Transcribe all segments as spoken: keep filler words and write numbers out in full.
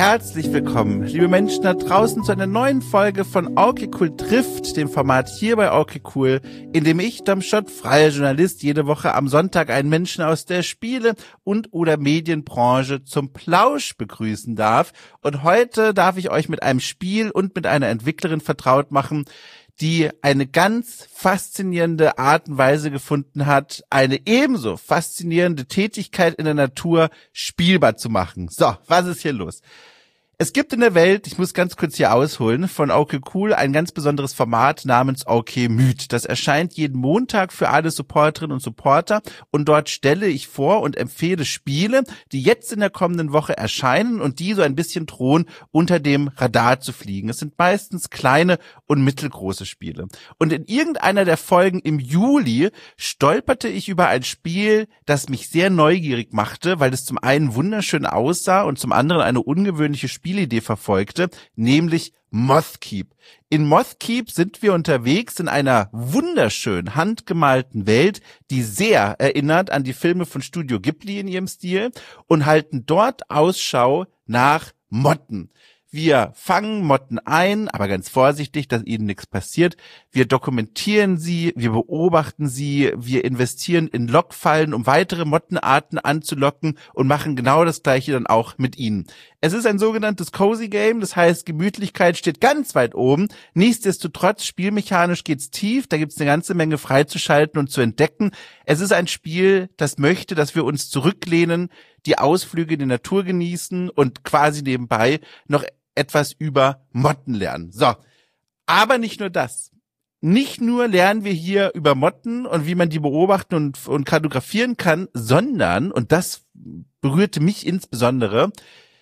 Herzlich willkommen, liebe Menschen da draußen, zu einer neuen Folge von Okay Cool trifft, dem Format hier bei Okay Cool, in dem ich, Dom Schott, freier Journalist, jede Woche am Sonntag einen Menschen aus der Spiele- und oder Medienbranche zum Plausch begrüßen darf. Und heute darf ich euch mit einem Spiel und mit einer Entwicklerin vertraut machen, die eine ganz faszinierende Art und Weise gefunden hat, eine ebenso faszinierende Tätigkeit in der Natur spielbar zu machen. So, was ist hier los? Es gibt in der Welt, ich muss ganz kurz hier ausholen, von Okay Cool ein ganz besonderes Format namens Okay Müd. Das erscheint jeden Montag für alle Supporterinnen und Supporter und dort stelle ich vor und empfehle Spiele, die jetzt in der kommenden Woche erscheinen und die so ein bisschen drohen, unter dem Radar zu fliegen. Es sind meistens kleine und mittelgroße Spiele. Und in irgendeiner der Folgen im Juli stolperte ich über ein Spiel, das mich sehr neugierig machte, weil es zum einen wunderschön aussah und zum anderen eine ungewöhnliche Spielidee verfolgte, nämlich Mothkeep. In Mothkeep sind wir unterwegs in einer wunderschön handgemalten Welt, die sehr erinnert an die Filme von Studio Ghibli in ihrem Stil, und halten dort Ausschau nach Motten. Wir fangen Motten ein, aber ganz vorsichtig, dass ihnen nichts passiert. Wir dokumentieren sie, wir beobachten sie, wir investieren in Lockfallen, um weitere Mottenarten anzulocken und machen genau das Gleiche dann auch mit ihnen. Es ist ein sogenanntes Cozy Game, das heißt, Gemütlichkeit steht ganz weit oben. Nichtsdestotrotz, spielmechanisch geht's tief, da gibt's eine ganze Menge freizuschalten und zu entdecken. Es ist ein Spiel, das möchte, dass wir uns zurücklehnen, die Ausflüge in die Natur genießen und quasi nebenbei noch etwas über Motten lernen. So, aber nicht nur das. Nicht nur lernen wir hier über Motten und wie man die beobachten und, und kartografieren kann, sondern, und das berührte mich insbesondere,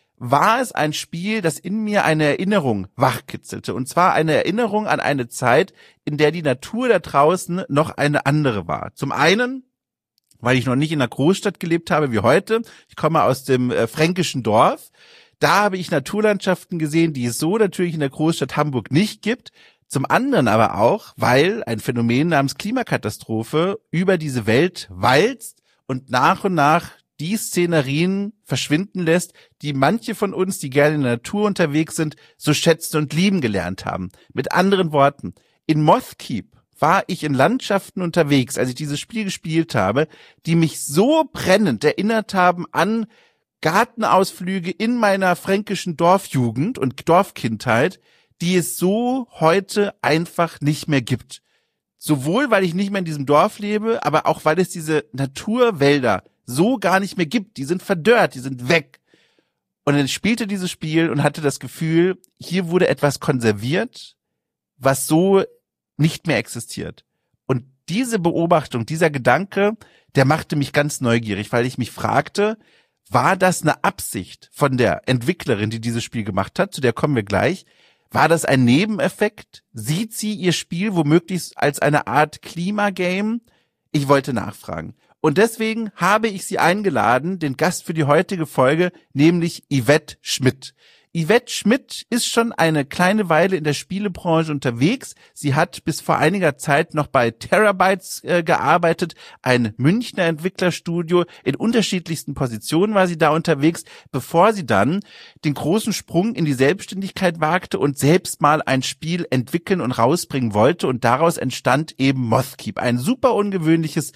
war es ein Spiel, das in mir eine Erinnerung wachkitzelte. Und zwar eine Erinnerung an eine Zeit, in der die Natur da draußen noch eine andere war. Zum einen, weil ich noch nicht in einer Großstadt gelebt habe wie heute. Ich komme aus dem äh, fränkischen Dorf. Da habe ich Naturlandschaften gesehen, die es so natürlich in der Großstadt Hamburg nicht gibt. Zum anderen aber auch, weil ein Phänomen namens Klimakatastrophe über diese Welt walzt und nach und nach die Szenerien verschwinden lässt, die manche von uns, die gerne in der Natur unterwegs sind, so schätzen und lieben gelernt haben. Mit anderen Worten, in Mothkeep war ich in Landschaften unterwegs, als ich dieses Spiel gespielt habe, die mich so brennend erinnert haben an Gartenausflüge in meiner fränkischen Dorfjugend und Dorfkindheit, die es so heute einfach nicht mehr gibt. Sowohl, weil ich nicht mehr in diesem Dorf lebe, aber auch, weil es diese Naturwälder so gar nicht mehr gibt. Die sind verdörrt, die sind weg. Und dann spielte dieses Spiel und hatte das Gefühl, hier wurde etwas konserviert, was so nicht mehr existiert. Und diese Beobachtung, dieser Gedanke, der machte mich ganz neugierig, weil ich mich fragte, war das eine Absicht von der Entwicklerin, die dieses Spiel gemacht hat? Zu der kommen wir gleich. War das ein Nebeneffekt? Sieht sie ihr Spiel womöglich als eine Art Klimagame? Ich wollte nachfragen. Und deswegen habe ich sie eingeladen, den Gast für die heutige Folge, nämlich Yvette Schmidt. Yvette Schmidt ist schon eine kleine Weile in der Spielebranche unterwegs. Sie hat bis vor einiger Zeit noch bei Terabytes äh, gearbeitet, ein Münchner Entwicklerstudio. In unterschiedlichsten Positionen war sie da unterwegs, bevor sie dann den großen Sprung in die Selbstständigkeit wagte und selbst mal ein Spiel entwickeln und rausbringen wollte. Und daraus entstand eben Mothkeep, ein super ungewöhnliches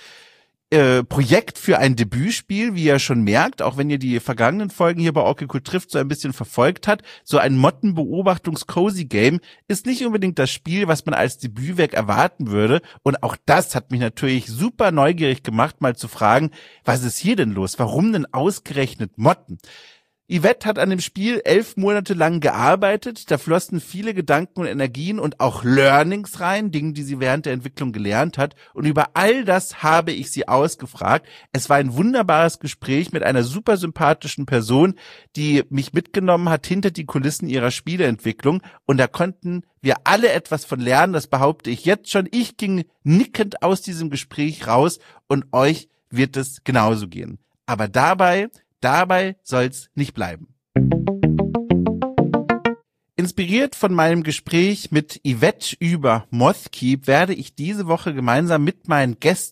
Äh, Projekt für ein Debütspiel, wie ihr schon merkt, auch wenn ihr die vergangenen Folgen hier bei Okay Cool trifft so ein bisschen verfolgt hat. So ein Mottenbeobachtungs-Cozy-Game ist nicht unbedingt das Spiel, was man als Debütwerk erwarten würde. Und auch das hat mich natürlich super neugierig gemacht, mal zu fragen, was ist hier denn los? Warum denn ausgerechnet Motten? Yvette hat an dem Spiel elf Monate lang gearbeitet, da flossen viele Gedanken und Energien und auch Learnings rein, Dinge, die sie während der Entwicklung gelernt hat, und über all das habe ich sie ausgefragt. Es war ein wunderbares Gespräch mit einer super sympathischen Person, die mich mitgenommen hat hinter die Kulissen ihrer Spieleentwicklung, und da konnten wir alle etwas von lernen, das behaupte ich jetzt schon. Ich ging nickend aus diesem Gespräch raus und euch wird es genauso gehen. Aber dabei Dabei soll's nicht bleiben. Inspiriert von meinem Gespräch mit Yvette über Mothkeep werde ich diese Woche gemeinsam mit meinen Gästen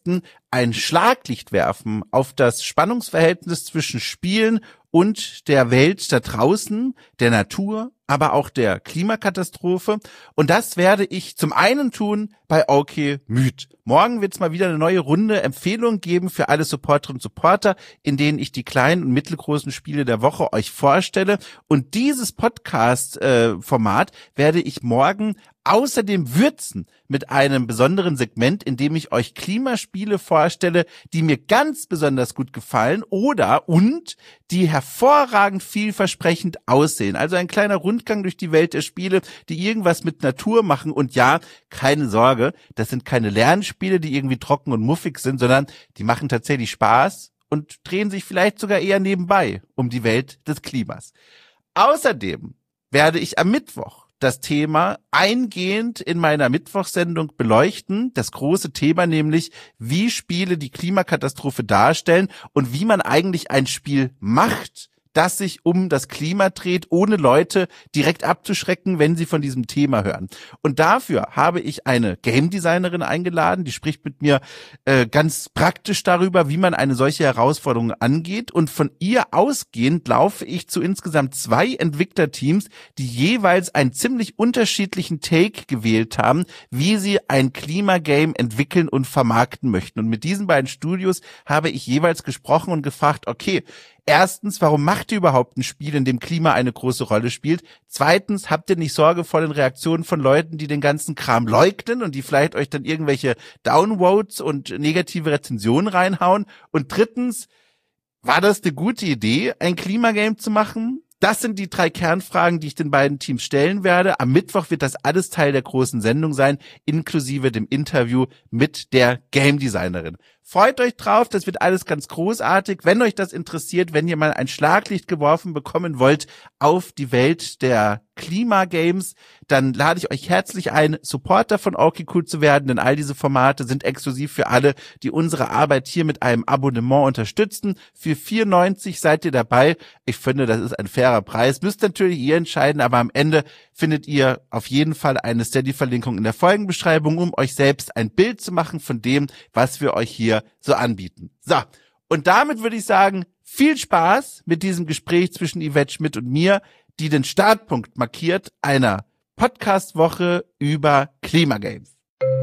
ein Schlaglicht werfen auf das Spannungsverhältnis zwischen Spielen und der Welt da draußen, der Natur, aber auch der Klimakatastrophe. Und das werde ich zum einen tun bei Okay Müd. Morgen wird es mal wieder eine neue Runde Empfehlungen geben für alle Supporterinnen und Supporter, in denen ich die kleinen und mittelgroßen Spiele der Woche euch vorstelle. Und dieses Podcast-Format werde ich morgen außerdem würzen mit einem besonderen Segment, in dem ich euch Klimaspiele vorstelle, die mir ganz besonders gut gefallen oder und die hervorragend vielversprechend aussehen. Also ein kleiner Rundgang durch die Welt der Spiele, die irgendwas mit Natur machen. Und ja, keine Sorge, das sind keine Lernspiele, die irgendwie trocken und muffig sind, sondern die machen tatsächlich Spaß und drehen sich vielleicht sogar eher nebenbei um die Welt des Klimas. Außerdem werde ich am Mittwoch das Thema eingehend in meiner Mittwochssendung beleuchten. Das große Thema nämlich, wie Spiele die Klimakatastrophe darstellen und wie man eigentlich ein Spiel macht, das sich um das Klima dreht, ohne Leute direkt abzuschrecken, wenn sie von diesem Thema hören. Und dafür habe ich eine Game Designerin eingeladen, die spricht mit mir äh, ganz praktisch darüber, wie man eine solche Herausforderung angeht. Und von ihr ausgehend laufe ich zu insgesamt zwei Entwicklerteams, die jeweils einen ziemlich unterschiedlichen Take gewählt haben, wie sie ein Klimagame entwickeln und vermarkten möchten. Und mit diesen beiden Studios habe ich jeweils gesprochen und gefragt, okay, erstens, warum macht ihr überhaupt ein Spiel, in dem Klima eine große Rolle spielt? Zweitens, habt ihr nicht Sorge vor den Reaktionen von Leuten, die den ganzen Kram leugnen und die vielleicht euch dann irgendwelche Downvotes und negative Rezensionen reinhauen? Und drittens, war das eine gute Idee, ein Klimagame zu machen? Das sind die drei Kernfragen, die ich den beiden Teams stellen werde. Am Mittwoch wird das alles Teil der großen Sendung sein, inklusive dem Interview mit der Game Designerin. Freut euch drauf, das wird alles ganz großartig. Wenn euch das interessiert, wenn ihr mal ein Schlaglicht geworfen bekommen wollt auf die Welt der Klimagames, dann lade ich euch herzlich ein, Supporter von Okay Cool zu werden, denn all diese Formate sind exklusiv für alle, die unsere Arbeit hier mit einem Abonnement unterstützen. Für vier neunzig seid ihr dabei. Ich finde, das ist ein fairer Preis. Müsst natürlich ihr entscheiden, aber am Ende findet ihr auf jeden Fall eine Steady-Verlinkung in der Folgenbeschreibung, um euch selbst ein Bild zu machen von dem, was wir euch hier so anbieten. So, und damit würde ich sagen, viel Spaß mit diesem Gespräch zwischen Yvette Schmidt und mir, die den Startpunkt markiert einer Podcast-Woche über Klimagames.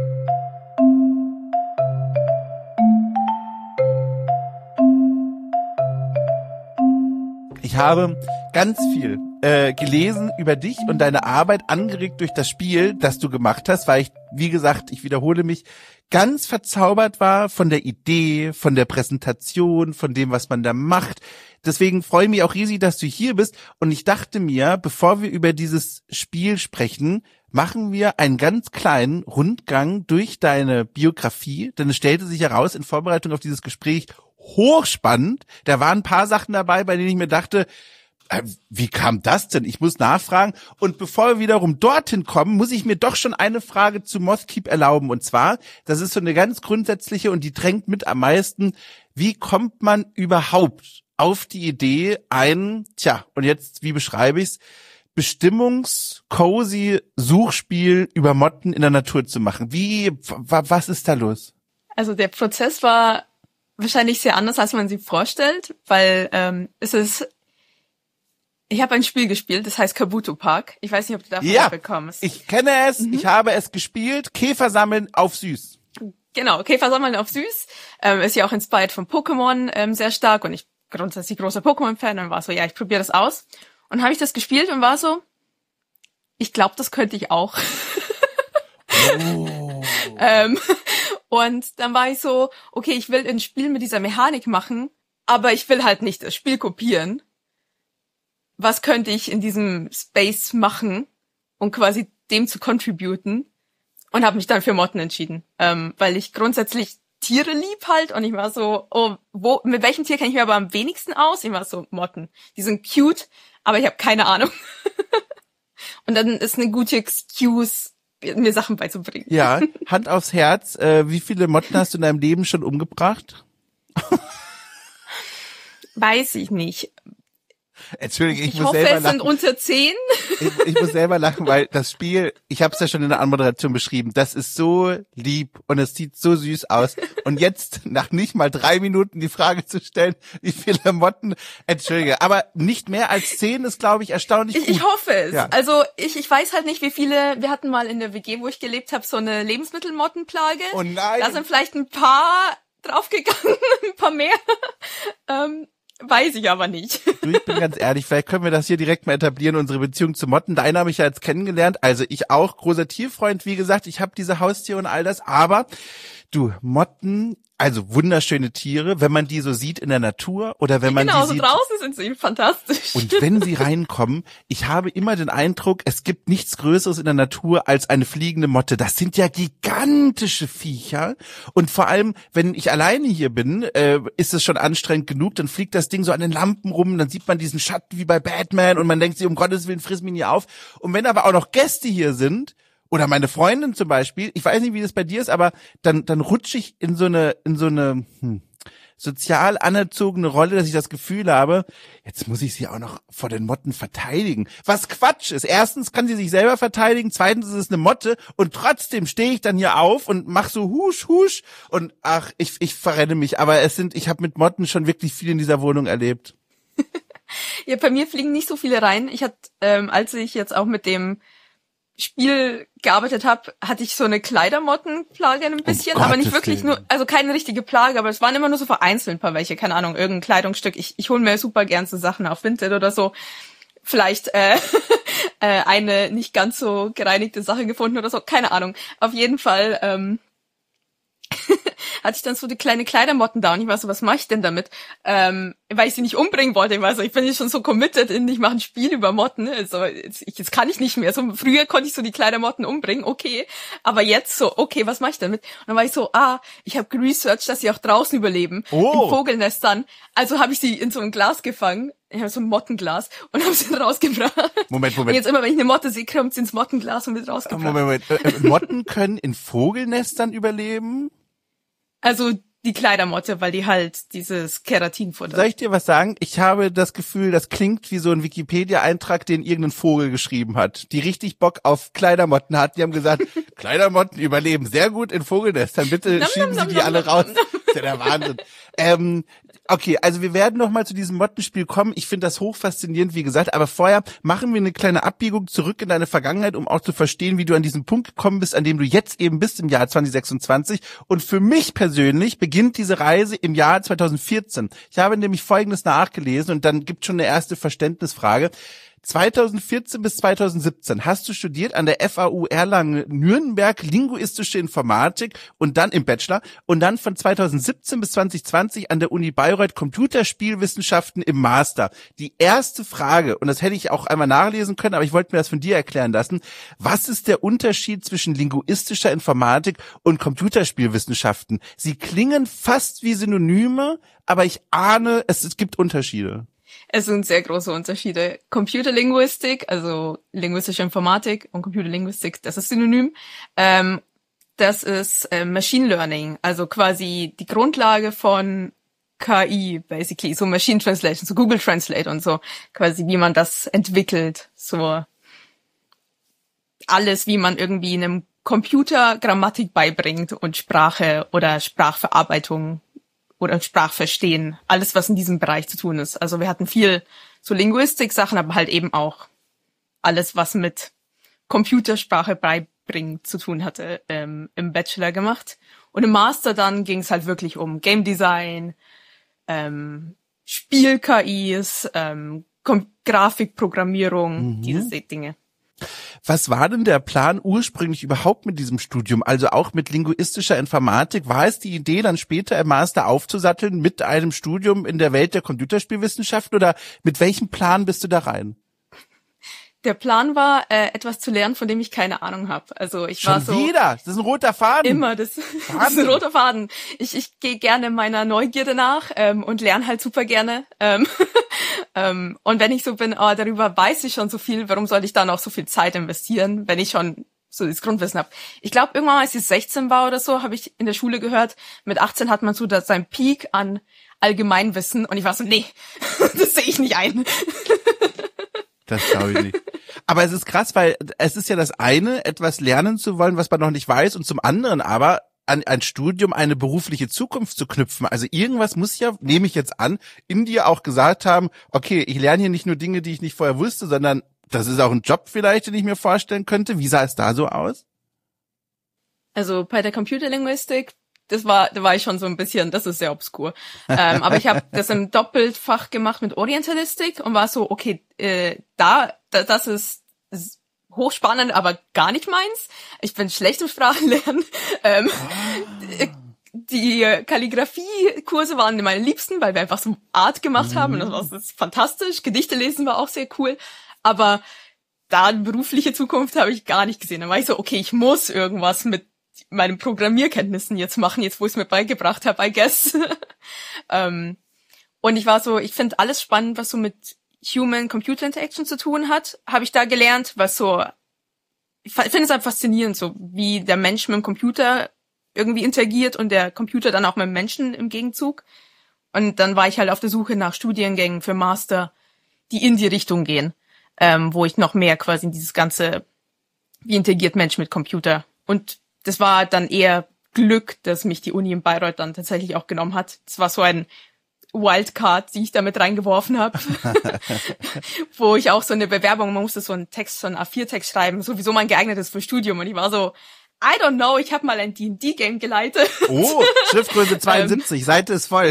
Ich habe ganz viel äh, gelesen über dich und deine Arbeit, angeregt durch das Spiel, das du gemacht hast, weil ich, wie gesagt, ich wiederhole mich, ganz verzaubert war von der Idee, von der Präsentation, von dem, was man da macht. Deswegen freue ich mich auch riesig, dass du hier bist. Und ich dachte mir, bevor wir über dieses Spiel sprechen, machen wir einen ganz kleinen Rundgang durch deine Biografie. Denn es stellte sich heraus, in Vorbereitung auf dieses Gespräch, hochspannend. Da waren ein paar Sachen dabei, bei denen ich mir dachte, äh, wie kam das denn? Ich muss nachfragen. Und bevor wir wiederum dorthin kommen, muss ich mir doch schon eine Frage zu Mothkeep erlauben. Und zwar, das ist so eine ganz grundsätzliche und die drängt mit am meisten. Wie kommt man überhaupt auf die Idee, ein, tja, und jetzt, wie beschreibe ich's, bestimmungs-cozy Suchspiel über Motten in der Natur zu machen? Wie, w- was ist da los? Also der Prozess war wahrscheinlich sehr anders, als man sich vorstellt, weil ähm, es ist, ich habe ein Spiel gespielt, das heißt Kabuto Park. Ich weiß nicht, ob du davon Ja, bekommst. Ich kenne es, mhm. Ich habe es gespielt, Käfer sammeln auf süß. Genau, Käfer sammeln auf süß. Ähm, ist ja auch inspired von Pokémon ähm, sehr stark und ich grundsätzlich großer Pokémon-Fan und war so, ja, ich probiere das aus. Und habe ich das gespielt und war so, ich glaube, das könnte ich auch. Oh. ähm, und dann war ich so, okay, ich will ein Spiel mit dieser Mechanik machen, aber ich will halt nicht das Spiel kopieren. Was könnte ich in diesem Space machen, um quasi dem zu contributen? Und habe mich dann für Motten entschieden, ähm, weil ich grundsätzlich Tiere lieb halt und ich war so, oh, wo, mit welchem Tier kenne ich mir aber am wenigsten aus? Ich war so, Motten. Die sind cute, aber ich habe keine Ahnung. Und dann ist eine gute Excuse, mir Sachen beizubringen. Ja, Hand aufs Herz, äh, wie viele Motten hast du in deinem Leben schon umgebracht? Weiß ich nicht. Entschuldige, ich, Ich muss hoffe, selber es sind lachen. unter zehn. Ich, ich muss selber lachen, weil das Spiel, ich habe es ja schon in der Anmoderation beschrieben, das ist so lieb und es sieht so süß aus. Und jetzt, nach nicht mal drei Minuten die Frage zu stellen, wie viele Motten, entschuldige, aber nicht mehr als zehn ist, glaube ich, erstaunlich Ich, gut. ich hoffe es. Ja. Also ich, ich weiß halt nicht, wie viele, wir hatten mal in der W G, wo ich gelebt habe, so eine Lebensmittelmottenplage. Oh nein. Da sind vielleicht ein paar draufgegangen, ein paar mehr. ähm, weiß ich aber nicht. Du, ich bin ganz ehrlich, vielleicht können wir das hier direkt mal etablieren, unsere Beziehung zu Motten. Deine habe ich ja jetzt kennengelernt, also ich auch, großer Tierfreund, wie gesagt, ich habe diese Haustiere und all das, aber du, Motten, also wunderschöne Tiere, wenn man die so sieht in der Natur oder wenn man Genau, die so sieht. draußen sind sie fantastisch. Und wenn sie reinkommen, ich habe immer den Eindruck, es gibt nichts Größeres in der Natur als eine fliegende Motte. Das sind ja gigantische Viecher. Und vor allem, wenn ich alleine hier bin, äh, ist es schon anstrengend genug. Dann fliegt das Ding so an den Lampen rum, dann sieht man diesen Schatten wie bei Batman und man denkt sich, um Gottes Willen, friss mich nie auf. Und wenn aber auch noch Gäste hier sind, oder meine Freundin zum Beispiel, ich weiß nicht, wie das bei dir ist, aber dann dann rutsche ich in so eine in so eine hm, sozial anerzogene Rolle, dass ich das Gefühl habe, jetzt muss ich sie auch noch vor den Motten verteidigen. Was Quatsch ist. Erstens kann sie sich selber verteidigen, zweitens ist es eine Motte und trotzdem stehe ich dann hier auf und mach so husch husch und ach, ich ich verrenne mich, aber es sind ich habe mit Motten schon wirklich viel in dieser Wohnung erlebt. Ja, bei mir fliegen nicht so viele rein. Ich hatte, ähm, als ich jetzt auch mit dem Spiel gearbeitet habe, hatte ich so eine Kleidermottenplage ein bisschen, Um aber nicht Gottes wirklich Willen. nur, also keine richtige Plage, aber es waren immer nur so vereinzelt ein paar welche, keine Ahnung, irgendein Kleidungsstück. Ich, ich hole mir super gern so Sachen auf Vinted oder so. Vielleicht äh, äh, eine nicht ganz so gereinigte Sache gefunden oder so, keine Ahnung. Auf jeden Fall ähm, hatte ich dann so die kleine Kleidermotten da und ich war so, was mache ich denn damit? Ähm, weil ich sie nicht umbringen wollte. Ich war so, ich bin jetzt schon so committed in, ich mache ein Spiel über Motten. Also jetzt, ich, jetzt kann ich nicht mehr. So früher konnte ich so die Kleidermotten umbringen, okay. Aber jetzt so, okay, was mache ich damit? Und dann war ich so, ah, ich habe geresearched, dass sie auch draußen überleben, Oh. in Vogelnestern. Also habe ich sie in so ein Glas gefangen. Ich habe so ein Mottenglas und habe sie rausgebracht. Moment, Und Moment. jetzt immer, wenn ich eine Motte sehe, kommt sie ins Mottenglas und wird rausgebracht. Moment, Moment. Äh, äh, Motten können in Vogelnestern überleben? Also die Kleidermotte, weil die halt dieses Keratin futtert. Soll ich dir was sagen? Ich habe das Gefühl, das klingt wie so ein Wikipedia-Eintrag, den irgendein Vogel geschrieben hat, die richtig Bock auf Kleidermotten hat. Die haben gesagt, Kleidermotten überleben sehr gut in Vogelnestern. Bitte Nam, schieben nam, Sie die nam, alle nam, raus. nam, nam. Das ist ja der Wahnsinn. Ähm, okay, also wir werden noch mal zu diesem Mottenspiel kommen. Ich finde das hochfaszinierend, wie gesagt. Aber vorher machen wir eine kleine Abbiegung zurück in deine Vergangenheit, um auch zu verstehen, wie du an diesen Punkt gekommen bist, an dem du jetzt eben bist im Jahr zwanzig sechsundzwanzig. Und für mich persönlich beginnt diese Reise im Jahr zweitausendvierzehn. Ich habe nämlich Folgendes nachgelesen und dann gibt schon eine erste Verständnisfrage. zweitausendvierzehn bis zweitausendsiebzehn hast du studiert an der F A U Erlangen-Nürnberg linguistische Informatik und dann im Bachelor und dann von zweitausendsiebzehn bis zwanzig zwanzig an der Uni Bayreuth Computerspielwissenschaften im Master. Die erste Frage, und das hätte ich auch einmal nachlesen können, aber ich wollte mir das von dir erklären lassen. Was ist der Unterschied zwischen linguistischer Informatik und Computerspielwissenschaften? Sie klingen fast wie Synonyme, aber ich ahne, es, es gibt Unterschiede. Es sind sehr große Unterschiede. Computerlinguistik, also linguistische Informatik und Computerlinguistik, das ist synonym. Ähm, das ist äh, Machine Learning, also quasi die Grundlage von K I, basically, so Machine Translation, so Google Translate und so, quasi wie man das entwickelt, so alles, wie man irgendwie einem Computer Grammatik beibringt und Sprache oder Sprachverarbeitung oder Sprachverstehen, alles, was in diesem Bereich zu tun ist. Also wir hatten viel so Linguistik-Sachen, aber halt eben auch alles, was mit Computersprache beibringen zu tun hatte, ähm, im Bachelor gemacht. Und im Master dann ging es halt wirklich um Game Design, ähm, Spiel-K Is, ähm, Kom- Grafikprogrammierung, Mhm. diese Dinge. Was war denn der Plan ursprünglich überhaupt mit diesem Studium, also auch mit linguistischer Informatik? War es die Idee, dann später im Master aufzusatteln mit einem Studium in der Welt der Computerspielwissenschaften oder mit welchem Plan bist du da rein? Der Plan war, äh, etwas zu lernen, von dem ich keine Ahnung habe. Also ich war Schon so wieder? Das ist ein roter Faden. immer das, das ist ein roter Faden. Ich ich gehe gerne meiner Neugierde nach ähm, und lerne halt super gerne. Ähm, ähm, und wenn ich so bin, oh, darüber weiß ich schon so viel, warum soll ich da noch so viel Zeit investieren, wenn ich schon so das Grundwissen habe. Ich glaube, irgendwann, als ich sechzehn war oder so, habe ich in der Schule gehört, mit achtzehn hat man so das, seinen Peak an Allgemeinwissen und ich war so, nee, das sehe ich nicht ein. Das glaube ich nicht. Aber es ist krass, weil es ist ja das eine, etwas lernen zu wollen, was man noch nicht weiß, und zum anderen aber an ein Studium eine berufliche Zukunft zu knüpfen. Also irgendwas muss ja, nehme ich jetzt an, in dir auch gesagt haben, okay, ich lerne hier nicht nur Dinge, die ich nicht vorher wusste, sondern das ist auch ein Job vielleicht, den ich mir vorstellen könnte. Wie sah es da so aus? Also bei der Computerlinguistik, das war, da war ich schon so ein bisschen, das ist sehr obskur. ähm, aber ich habe das im Doppelfach gemacht mit Orientalistik und war so, okay, äh, da, da, das ist hochspannend, aber gar nicht meins. Ich bin schlecht im Sprachenlernen. Ähm, oh. Die Kalligrafie-Kurse waren meine liebsten, weil wir einfach so Art gemacht haben. Und das war das ist fantastisch. Gedichte lesen war auch sehr cool. Aber da eine berufliche Zukunft habe ich gar nicht gesehen. Dann war ich so, okay, ich muss irgendwas mit meinen Programmierkenntnissen jetzt machen, jetzt wo ich es mir beigebracht habe, I guess. ähm, und ich war so, ich finde alles spannend, was so mit Human-Computer-Interaction zu tun hat, habe ich da gelernt, was so, ich finde es halt faszinierend, so wie der Mensch mit dem Computer irgendwie interagiert und der Computer dann auch mit dem Menschen im Gegenzug. Und dann war ich halt auf der Suche nach Studiengängen für Master, die in die Richtung gehen, ähm, wo ich noch mehr quasi in dieses ganze, wie interagiert Mensch mit Computer. Und das war dann eher Glück, dass mich die Uni in Bayreuth dann tatsächlich auch genommen hat. Das war so ein Wildcard, die ich damit reingeworfen habe, wo ich auch so eine Bewerbung, man musste so einen Text, so einen A vier Text schreiben, sowieso man geeignet ist für Studium. Und ich war so, I don't know, ich habe mal ein D und D-Game geleitet. Oh, Schriftgröße zweiundsiebzig, Seite ist voll.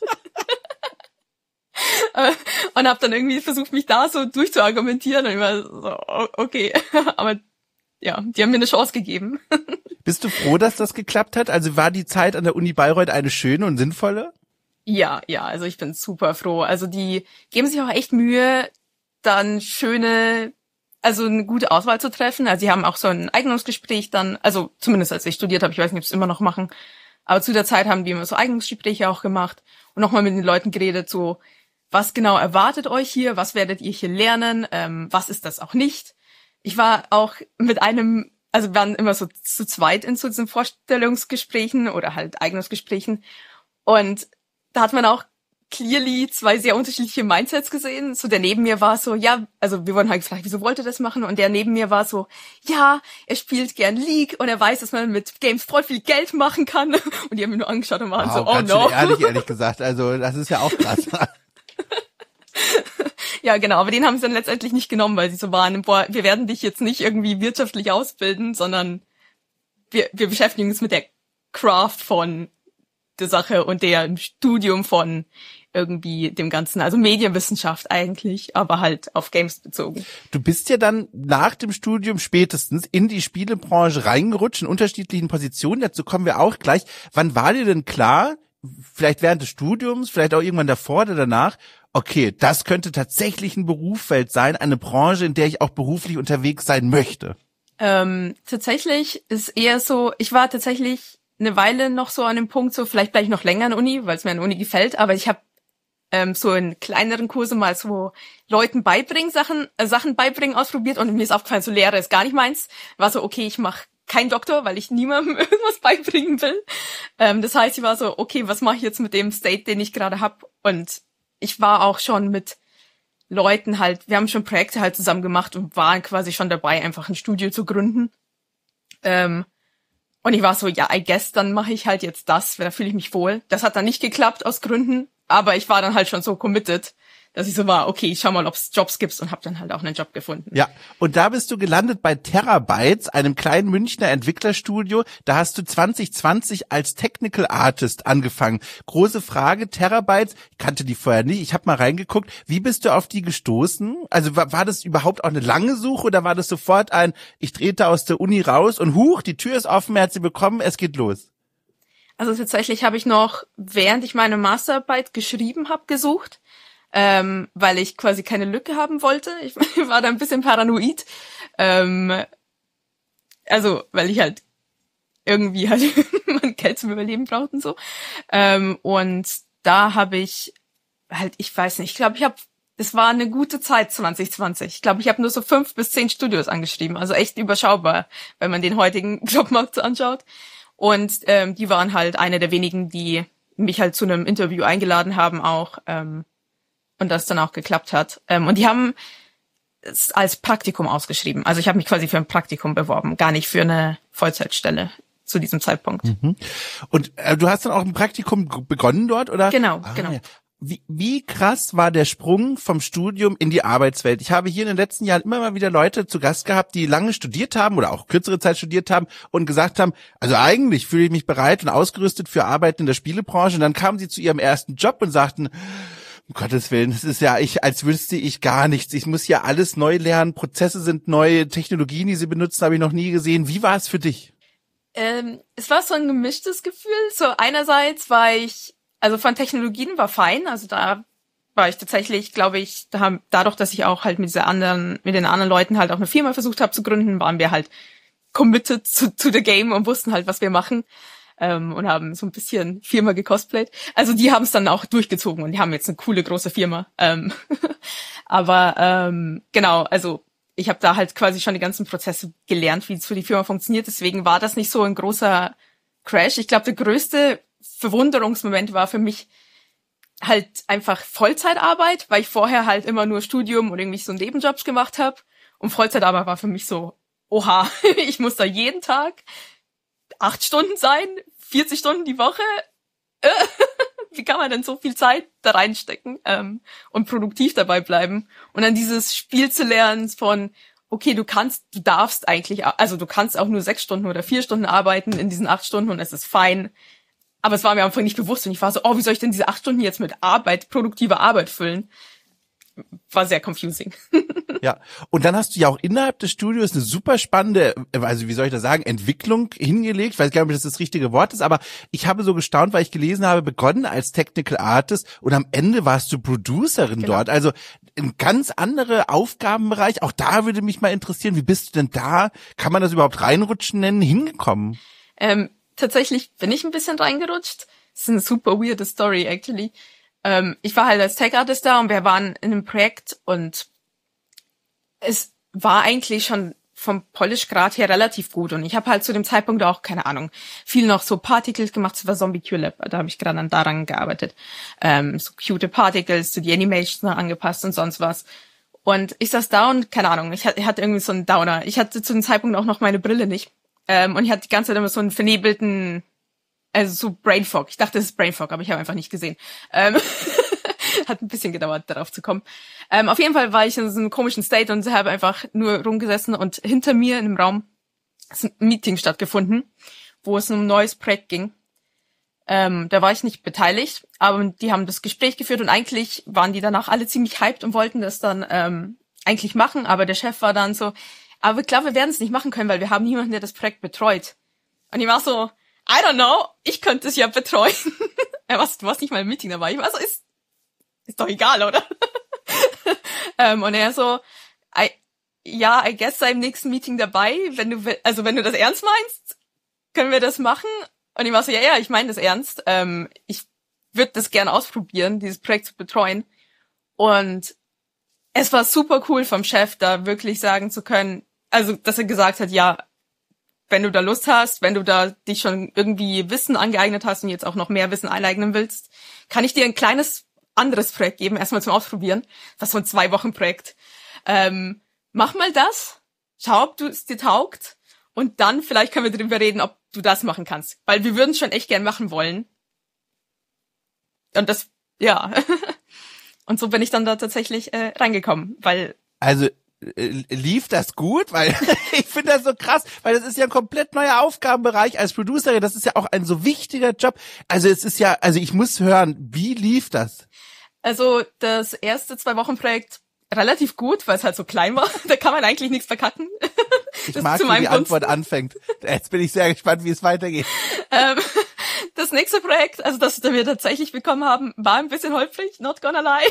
Und habe dann irgendwie versucht, mich da so durchzuargumentieren. Und ich war so, okay, aber ja, die haben mir eine Chance gegeben. Bist du froh, dass das geklappt hat? Also war die Zeit an der Uni Bayreuth eine schöne und sinnvolle? Ja, ja, also ich bin super froh. Also die geben sich auch echt Mühe, dann schöne, also eine gute Auswahl zu treffen. Also sie haben auch so ein Eignungsgespräch dann, also zumindest als ich studiert habe, ich weiß nicht, ob sie es immer noch machen, aber zu der Zeit haben die immer so Eignungsgespräche auch gemacht und nochmal mit den Leuten geredet, so, was genau erwartet euch hier, was werdet ihr hier lernen, ähm, was ist das auch nicht. Ich war auch mit einem, also wir waren immer so zu zweit in so diesen Vorstellungsgesprächen oder halt Eignungsgesprächen und da hat man auch clearly zwei sehr unterschiedliche Mindsets gesehen. So der neben mir war so, ja, also wir wurden halt gefragt, wieso wollte er das machen? Und der neben mir war so, ja, er spielt gern League und er weiß, dass man mit Games voll viel Geld machen kann. Und die haben mich nur angeschaut und waren wow, so, oh ganz no. schön ehrlich, ehrlich gesagt, also das ist ja auch krass. Ja, genau, aber den haben sie dann letztendlich nicht genommen, weil sie so waren, boah, wir werden dich jetzt nicht irgendwie wirtschaftlich ausbilden, sondern wir, wir beschäftigen uns mit der Craft von der Sache und der Studium von irgendwie dem Ganzen, also Medienwissenschaft eigentlich, aber halt auf Games bezogen. Du bist ja dann nach dem Studium spätestens in die Spielebranche reingerutscht, in unterschiedlichen Positionen, dazu kommen wir auch gleich. Wann war dir denn klar, vielleicht während des Studiums, vielleicht auch irgendwann davor oder danach, okay, das könnte tatsächlich ein Berufsfeld sein, eine Branche, in der ich auch beruflich unterwegs sein möchte? Ähm, tatsächlich ist eher so, ich war tatsächlich eine Weile noch so an dem Punkt, so vielleicht bleibe ich noch länger an der Uni, weil es mir an der Uni gefällt, aber ich habe ähm, so in kleineren Kursen mal so Leuten beibringen, Sachen äh, Sachen beibringen ausprobiert und mir ist aufgefallen, so Lehre ist gar nicht meins. War so, okay, ich mache keinen Doktor, weil ich niemandem irgendwas beibringen will. Ähm, das heißt, ich war so, okay, was mache ich jetzt mit dem State, den ich gerade hab? Und ich war auch schon mit Leuten halt, wir haben schon Projekte halt zusammen gemacht und waren quasi schon dabei, einfach ein Studio zu gründen. Ähm, Und ich war so, ja, I guess, dann mache ich halt jetzt das, da fühle ich mich wohl. Das hat dann nicht geklappt aus Gründen, aber ich war dann halt schon so committed, dass ich so war, okay, ich schau mal, ob es Jobs gibt und habe dann halt auch einen Job gefunden. Ja, und da bist du gelandet bei Terabytes, einem kleinen Münchner Entwicklerstudio. Da hast du zwanzig zwanzig als Technical Artist angefangen. Große Frage, Terabytes, ich kannte die vorher nicht, ich habe mal reingeguckt. Wie bist du auf die gestoßen? Also war, war das überhaupt auch eine lange Suche oder war das sofort ein, ich trete aus der Uni raus und huch, die Tür ist offen, er hat sie bekommen, es geht los? Also tatsächlich habe ich noch, während ich meine Masterarbeit geschrieben habe, gesucht. Ähm, weil ich quasi keine Lücke haben wollte. Ich war da ein bisschen paranoid. Ähm, also, weil ich halt irgendwie halt mein Geld zum Überleben brauchte und so. Ähm, und da habe ich halt, ich weiß nicht, ich glaube, ich habe das war eine gute Zeit zwanzig zwanzig. Ich glaube, ich habe nur so fünf bis zehn Studios angeschrieben, also echt überschaubar, wenn man den heutigen Jobmarkt so anschaut. Und ähm, die waren halt eine der wenigen, die mich halt zu einem Interview eingeladen haben auch ähm, und das dann auch geklappt hat. Ähm, und die haben es als Praktikum ausgeschrieben. Also ich habe mich quasi für ein Praktikum beworben, gar nicht für eine Vollzeitstelle zu diesem Zeitpunkt. Mhm. Und äh, du hast dann auch ein Praktikum begonnen dort, oder? Genau, ah, genau. Ja. Wie, wie krass war der Sprung vom Studium in die Arbeitswelt? Ich habe hier in den letzten Jahren immer mal wieder Leute zu Gast gehabt, die lange studiert haben oder auch kürzere Zeit studiert haben und gesagt haben, also eigentlich fühle ich mich bereit und ausgerüstet für Arbeiten in der Spielebranche. Und dann kamen sie zu ihrem ersten Job und sagten, um Gottes Willen, es ist ja ich, als wüsste ich gar nichts. Ich muss hier alles neu lernen. Prozesse sind neu, Technologien, die sie benutzen, habe ich noch nie gesehen. Wie war es für dich? Ähm, es war so ein gemischtes Gefühl. So einerseits war ich, also von Technologien war fein, also da war ich tatsächlich, glaube ich, da haben, dadurch, dass ich auch halt mit dieser anderen, mit den anderen Leuten halt auch eine Firma versucht habe zu gründen, waren wir halt committed zu, zu the game und wussten halt, was wir machen, ähm, und haben so ein bisschen Firma gecosplayt. Also die haben es dann auch durchgezogen und die haben jetzt eine coole große Firma. Ähm, aber ähm, genau, also ich habe da halt quasi schon die ganzen Prozesse gelernt, wie es für die Firma funktioniert. Deswegen war das nicht so ein großer Crash. Ich glaube, der größte Verwunderungsmoment war für mich halt einfach Vollzeitarbeit, weil ich vorher halt immer nur Studium und irgendwie so Nebenjobs gemacht habe. Und Vollzeitarbeit war für mich so, oha, ich muss da jeden Tag acht Stunden sein, vierzig Stunden die Woche. Wie kann man denn so viel Zeit da reinstecken ähm, und produktiv dabei bleiben? Und dann dieses Spiel zu lernen von, okay, du kannst, du darfst eigentlich, also du kannst auch nur sechs Stunden oder vier Stunden arbeiten in diesen acht Stunden und es ist fein. Aber es war mir einfach nicht bewusst und ich war so, oh, wie soll ich denn diese acht Stunden jetzt mit Arbeit, produktiver Arbeit füllen? War sehr confusing. Ja, und dann hast du ja auch innerhalb des Studios eine super spannende, also wie soll ich das sagen, Entwicklung hingelegt. Ich weiß gar nicht, ob das das richtige Wort ist, aber ich habe so gestaunt, weil ich gelesen habe, begonnen als Technical Artist und am Ende warst du Producerin Genau. dort. Also ein ganz anderer Aufgabenbereich. Auch da würde mich mal interessieren, wie bist du denn da, kann man das überhaupt reinrutschen nennen, hingekommen? Ähm, tatsächlich bin ich ein bisschen reingerutscht. Das ist eine super weirde Story, actually. Ähm, ich war halt als Tech-Artist da und wir waren in einem Projekt und es war eigentlich schon vom Polish-Grad her relativ gut und ich habe halt zu dem Zeitpunkt auch, keine Ahnung, viel noch so Particles gemacht, das war Zombie Q-Lab, da habe ich gerade an daran gearbeitet. Ähm, so cute Particles, so die Animations angepasst und sonst was. Und ich saß da und, keine Ahnung, ich hatte, ich hatte irgendwie so einen Downer. Ich hatte zu dem Zeitpunkt auch noch meine Brille nicht. Ähm, und ich hatte die ganze Zeit immer so einen vernebelten, also so Brain Fog. Ich dachte, es ist Brain Fog, aber ich habe einfach nicht gesehen. Ähm, hat ein bisschen gedauert, darauf zu kommen. Ähm, auf jeden Fall war ich in so einem komischen State und habe einfach nur rumgesessen und hinter mir in einem Raum ist ein Meeting stattgefunden, wo es um ein neues Projekt ging. Ähm, da war ich nicht beteiligt, aber die haben das Gespräch geführt und eigentlich waren die danach alle ziemlich hyped und wollten das dann ähm, eigentlich machen, aber der Chef war dann so, aber klar, wir werden es nicht machen können, weil wir haben niemanden, der das Projekt betreut. Und ich war so, I don't know, ich könnte es ja betreuen. Er war, du warst nicht mal im Meeting dabei. Ich war so, ist, ist doch egal, oder? ähm, und er so, I, ja, I guess sei im nächsten Meeting dabei, wenn du, also wenn du das ernst meinst, können wir das machen. Und ich war so, ja, ja, ich meine das ernst. Ähm, ich würde das gerne ausprobieren, dieses Projekt zu betreuen. Und es war super cool vom Chef, da wirklich sagen zu können, also dass er gesagt hat, ja, wenn du da Lust hast, wenn du da dich schon irgendwie Wissen angeeignet hast und jetzt auch noch mehr Wissen aneignen willst, kann ich dir ein kleines anderes Projekt geben, erstmal zum Ausprobieren. Das ist so ein zwei Wochen Projekt. Ähm, mach mal das, schau, ob du es dir taugt und dann vielleicht können wir darüber reden, ob du das machen kannst. Weil wir würden es schon echt gern machen wollen. Und das, ja. Und so bin ich dann da tatsächlich äh, reingekommen, weil... Also äh, lief das gut? Weil ich finde das so krass, weil das ist ja ein komplett neuer Aufgabenbereich als Producerin. Das ist ja auch ein so wichtiger Job. Also es ist ja, also ich muss hören, wie lief das? Also das erste Zwei-Wochen-Projekt relativ gut, weil es halt so klein war. Da kann man eigentlich nichts verkacken. Ich mag, wie die Antwort anfängt. Jetzt bin ich sehr gespannt, wie es weitergeht. Ähm, das nächste Projekt, also das wir tatsächlich bekommen haben, war ein bisschen holprig, not gonna lie.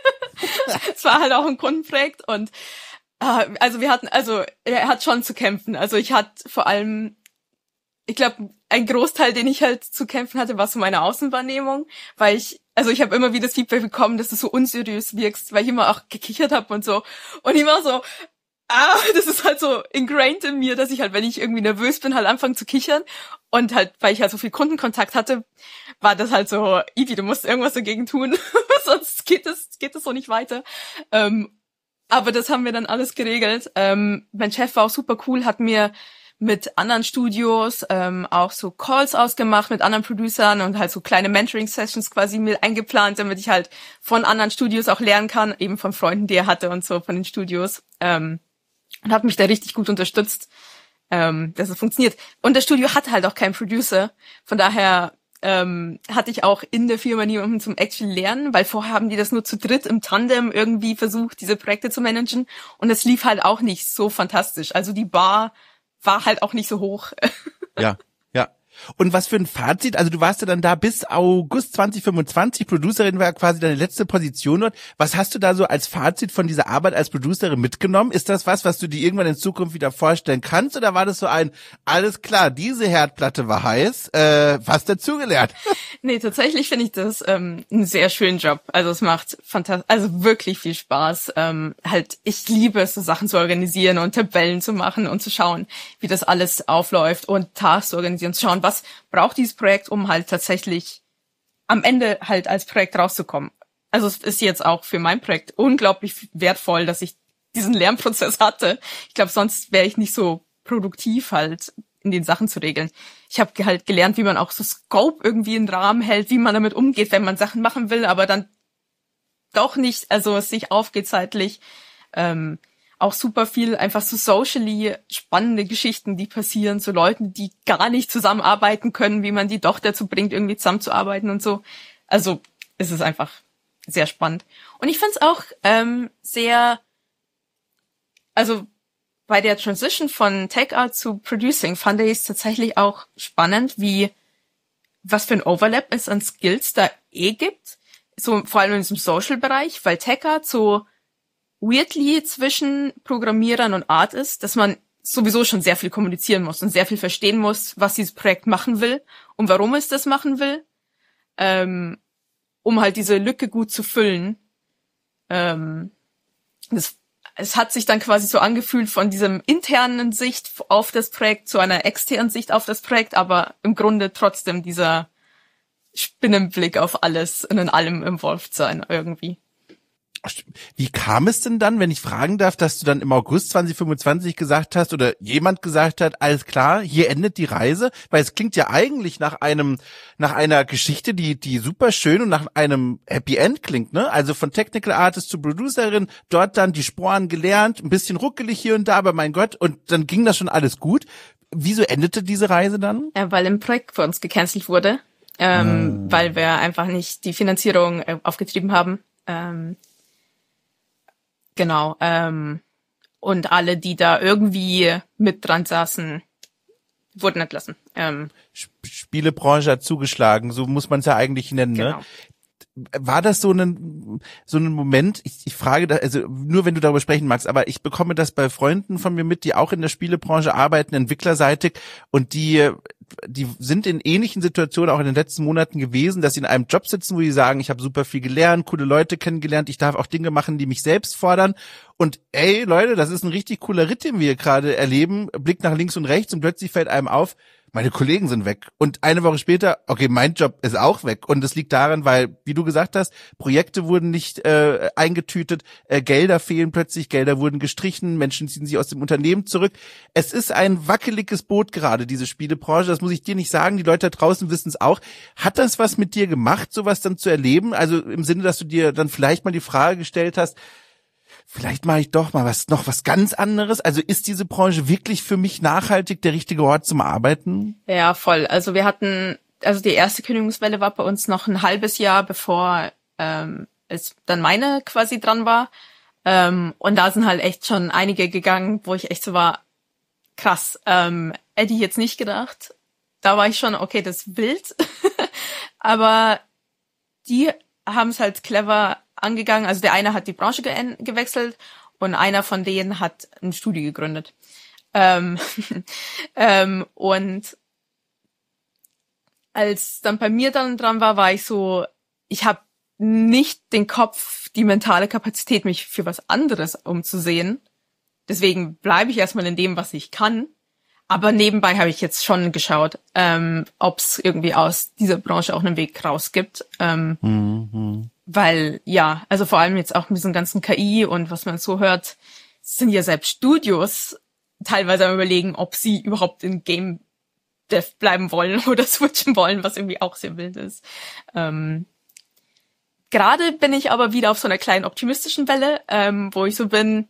Es war halt auch ein Kundenprojekt und äh, also wir hatten, also er hat schon zu kämpfen. Also ich hatte vor allem, ich glaube, ein Großteil, den ich halt zu kämpfen hatte, war so meine Außenwahrnehmung, weil ich also ich habe immer wieder das Feedback bekommen, dass du so unseriös wirkst, weil ich immer auch gekichert habe und so. Und ich war so, ah, das ist halt so ingrained in mir, dass ich halt, wenn ich irgendwie nervös bin, halt anfange zu kichern. Und halt, weil ich halt so viel Kundenkontakt hatte, war das halt so, Ivi, du musst irgendwas dagegen tun, sonst geht das, geht das so nicht weiter. Ähm, aber das haben wir dann alles geregelt. Ähm, mein Chef war auch super cool, hat mir mit anderen Studios ähm, auch so Calls ausgemacht mit anderen Producern und halt so kleine Mentoring-Sessions quasi mit eingeplant, damit ich halt von anderen Studios auch lernen kann, eben von Freunden, die er hatte und so von den Studios. Ähm, und hat mich da richtig gut unterstützt, ähm, dass es funktioniert. Und das Studio hatte halt auch keinen Producer, von daher ähm, hatte ich auch in der Firma niemanden zum actually lernen, weil vorher haben die das nur zu dritt im Tandem irgendwie versucht, diese Projekte zu managen und es lief halt auch nicht so fantastisch. Also die Bar war halt auch nicht so hoch. Ja, ja. Und was für ein Fazit, also du warst ja dann da bis August zwanzig fünfundzwanzig, Producerin war quasi deine letzte Position dort. Was hast du da so als Fazit von dieser Arbeit als Producerin mitgenommen? Ist das was, was du dir irgendwann in Zukunft wieder vorstellen kannst? Oder war das so ein, alles klar, diese Herdplatte war heiß, äh, was dazugelernt? Nee, tatsächlich finde ich das ähm, einen sehr schönen Job. Also es macht fantastisch, also wirklich viel Spaß. Ähm, halt, ich liebe es, so Sachen zu organisieren und Tabellen zu machen und zu schauen, wie das alles aufläuft und Tasks zu organisieren, zu schauen, was braucht dieses Projekt, um halt tatsächlich am Ende halt als Projekt rauszukommen. Also es ist jetzt auch für mein Projekt unglaublich wertvoll, dass ich diesen Lernprozess hatte. Ich glaube, sonst wäre ich nicht so produktiv halt in den Sachen zu regeln. Ich habe halt gelernt, wie man auch so Scope irgendwie in den Rahmen hält, wie man damit umgeht, wenn man Sachen machen will, aber dann doch nicht, also es sich aufgeht zeitlich. Ähm, auch super viel einfach so socially spannende Geschichten, die passieren, so Leuten, die gar nicht zusammenarbeiten können, wie man die doch dazu bringt, irgendwie zusammenzuarbeiten und so. Also es ist einfach sehr spannend. Und ich find's auch ähm, sehr, also bei der Transition von Tech Art zu Producing fand ich es tatsächlich auch spannend, wie was für ein Overlap es an Skills da eh gibt. So vor allem in diesem Social-Bereich, weil Tech Art so weirdly zwischen Programmierern und Art ist, dass man sowieso schon sehr viel kommunizieren muss und sehr viel verstehen muss, was dieses Projekt machen will und warum es das machen will, ähm, um halt diese Lücke gut zu füllen. Ähm, das, es hat sich dann quasi so angefühlt von diesem internen Sicht auf das Projekt zu einer externen Sicht auf das Projekt, aber im Grunde trotzdem dieser Spinnenblick auf alles und in allem involved sein irgendwie. Wie kam es denn dann, wenn ich fragen darf, dass du dann im August zwanzig fünfundzwanzig gesagt hast oder jemand gesagt hat, alles klar, hier endet die Reise? Weil es klingt ja eigentlich nach einem, nach einer Geschichte, die, die super schön und nach einem Happy End klingt, ne? Also von Technical Artist zu Producerin, dort dann die Sporen gelernt, ein bisschen ruckelig hier und da, aber mein Gott, und dann ging das schon alles gut. Wieso endete diese Reise dann? Ja, weil ein Projekt für uns gecancelt wurde, ähm, hm. weil wir einfach nicht die Finanzierung äh, aufgetrieben haben. Ähm, Genau, ähm, und alle, die da irgendwie mit dran saßen, wurden entlassen. Ähm, Spielebranche hat zugeschlagen, so muss man es ja eigentlich nennen, genau. Ne? War das so ein so ein Moment, ich, ich frage da, also nur wenn du darüber sprechen magst, aber ich bekomme das bei Freunden von mir mit, die auch in der Spielebranche arbeiten, entwicklerseitig, und die die sind in ähnlichen Situationen auch in den letzten Monaten gewesen, dass sie in einem Job sitzen, wo sie sagen, ich habe super viel gelernt, coole Leute kennengelernt, ich darf auch Dinge machen, die mich selbst fordern, und ey Leute, das ist ein richtig cooler Ritt, den wir gerade erleben, Blick nach links und rechts, und plötzlich fällt einem auf, meine Kollegen sind weg. Und eine Woche später, okay, mein Job ist auch weg. Und das liegt daran, weil, wie du gesagt hast, Projekte wurden nicht äh, eingetütet, äh, Gelder fehlen plötzlich, Gelder wurden gestrichen, Menschen ziehen sich aus dem Unternehmen zurück. Es ist ein wackeliges Boot gerade, diese Spielebranche. Das muss ich dir nicht sagen, die Leute da draußen wissen es auch. Hat das was mit dir gemacht, sowas dann zu erleben? Also im Sinne, dass du dir dann vielleicht mal die Frage gestellt hast, vielleicht mache ich doch mal was, noch was ganz anderes. Also ist diese Branche wirklich für mich nachhaltig der richtige Ort zum Arbeiten? Ja, voll. Also wir hatten, also die erste Kündigungswelle war bei uns noch ein halbes Jahr, bevor ähm, es dann meine quasi dran war. Ähm, und da sind halt echt schon einige gegangen, wo ich echt so war, krass, ähm, hätte ich jetzt nicht gedacht. Da war ich schon, okay, das ist wild. Aber die haben es halt clever angegangen. Also der eine hat die Branche ge- gewechselt und einer von denen hat ein Studio gegründet. Ähm, ähm, und als dann bei mir dann dran war, war ich so, ich habe nicht den Kopf, die mentale Kapazität, mich für was anderes umzusehen. Deswegen bleibe ich erstmal in dem, was ich kann. Aber nebenbei habe ich jetzt schon geschaut, ähm, ob es irgendwie aus dieser Branche auch einen Weg raus gibt. Ähm, mhm. Weil, ja, also vor allem jetzt auch mit diesem ganzen K I und was man so hört, sind ja selbst Studios teilweise am Überlegen, ob sie überhaupt in Game Dev bleiben wollen oder switchen wollen, was irgendwie auch sehr wild ist. Ähm, Gerade bin ich aber wieder auf so einer kleinen optimistischen Welle, ähm, wo ich so bin,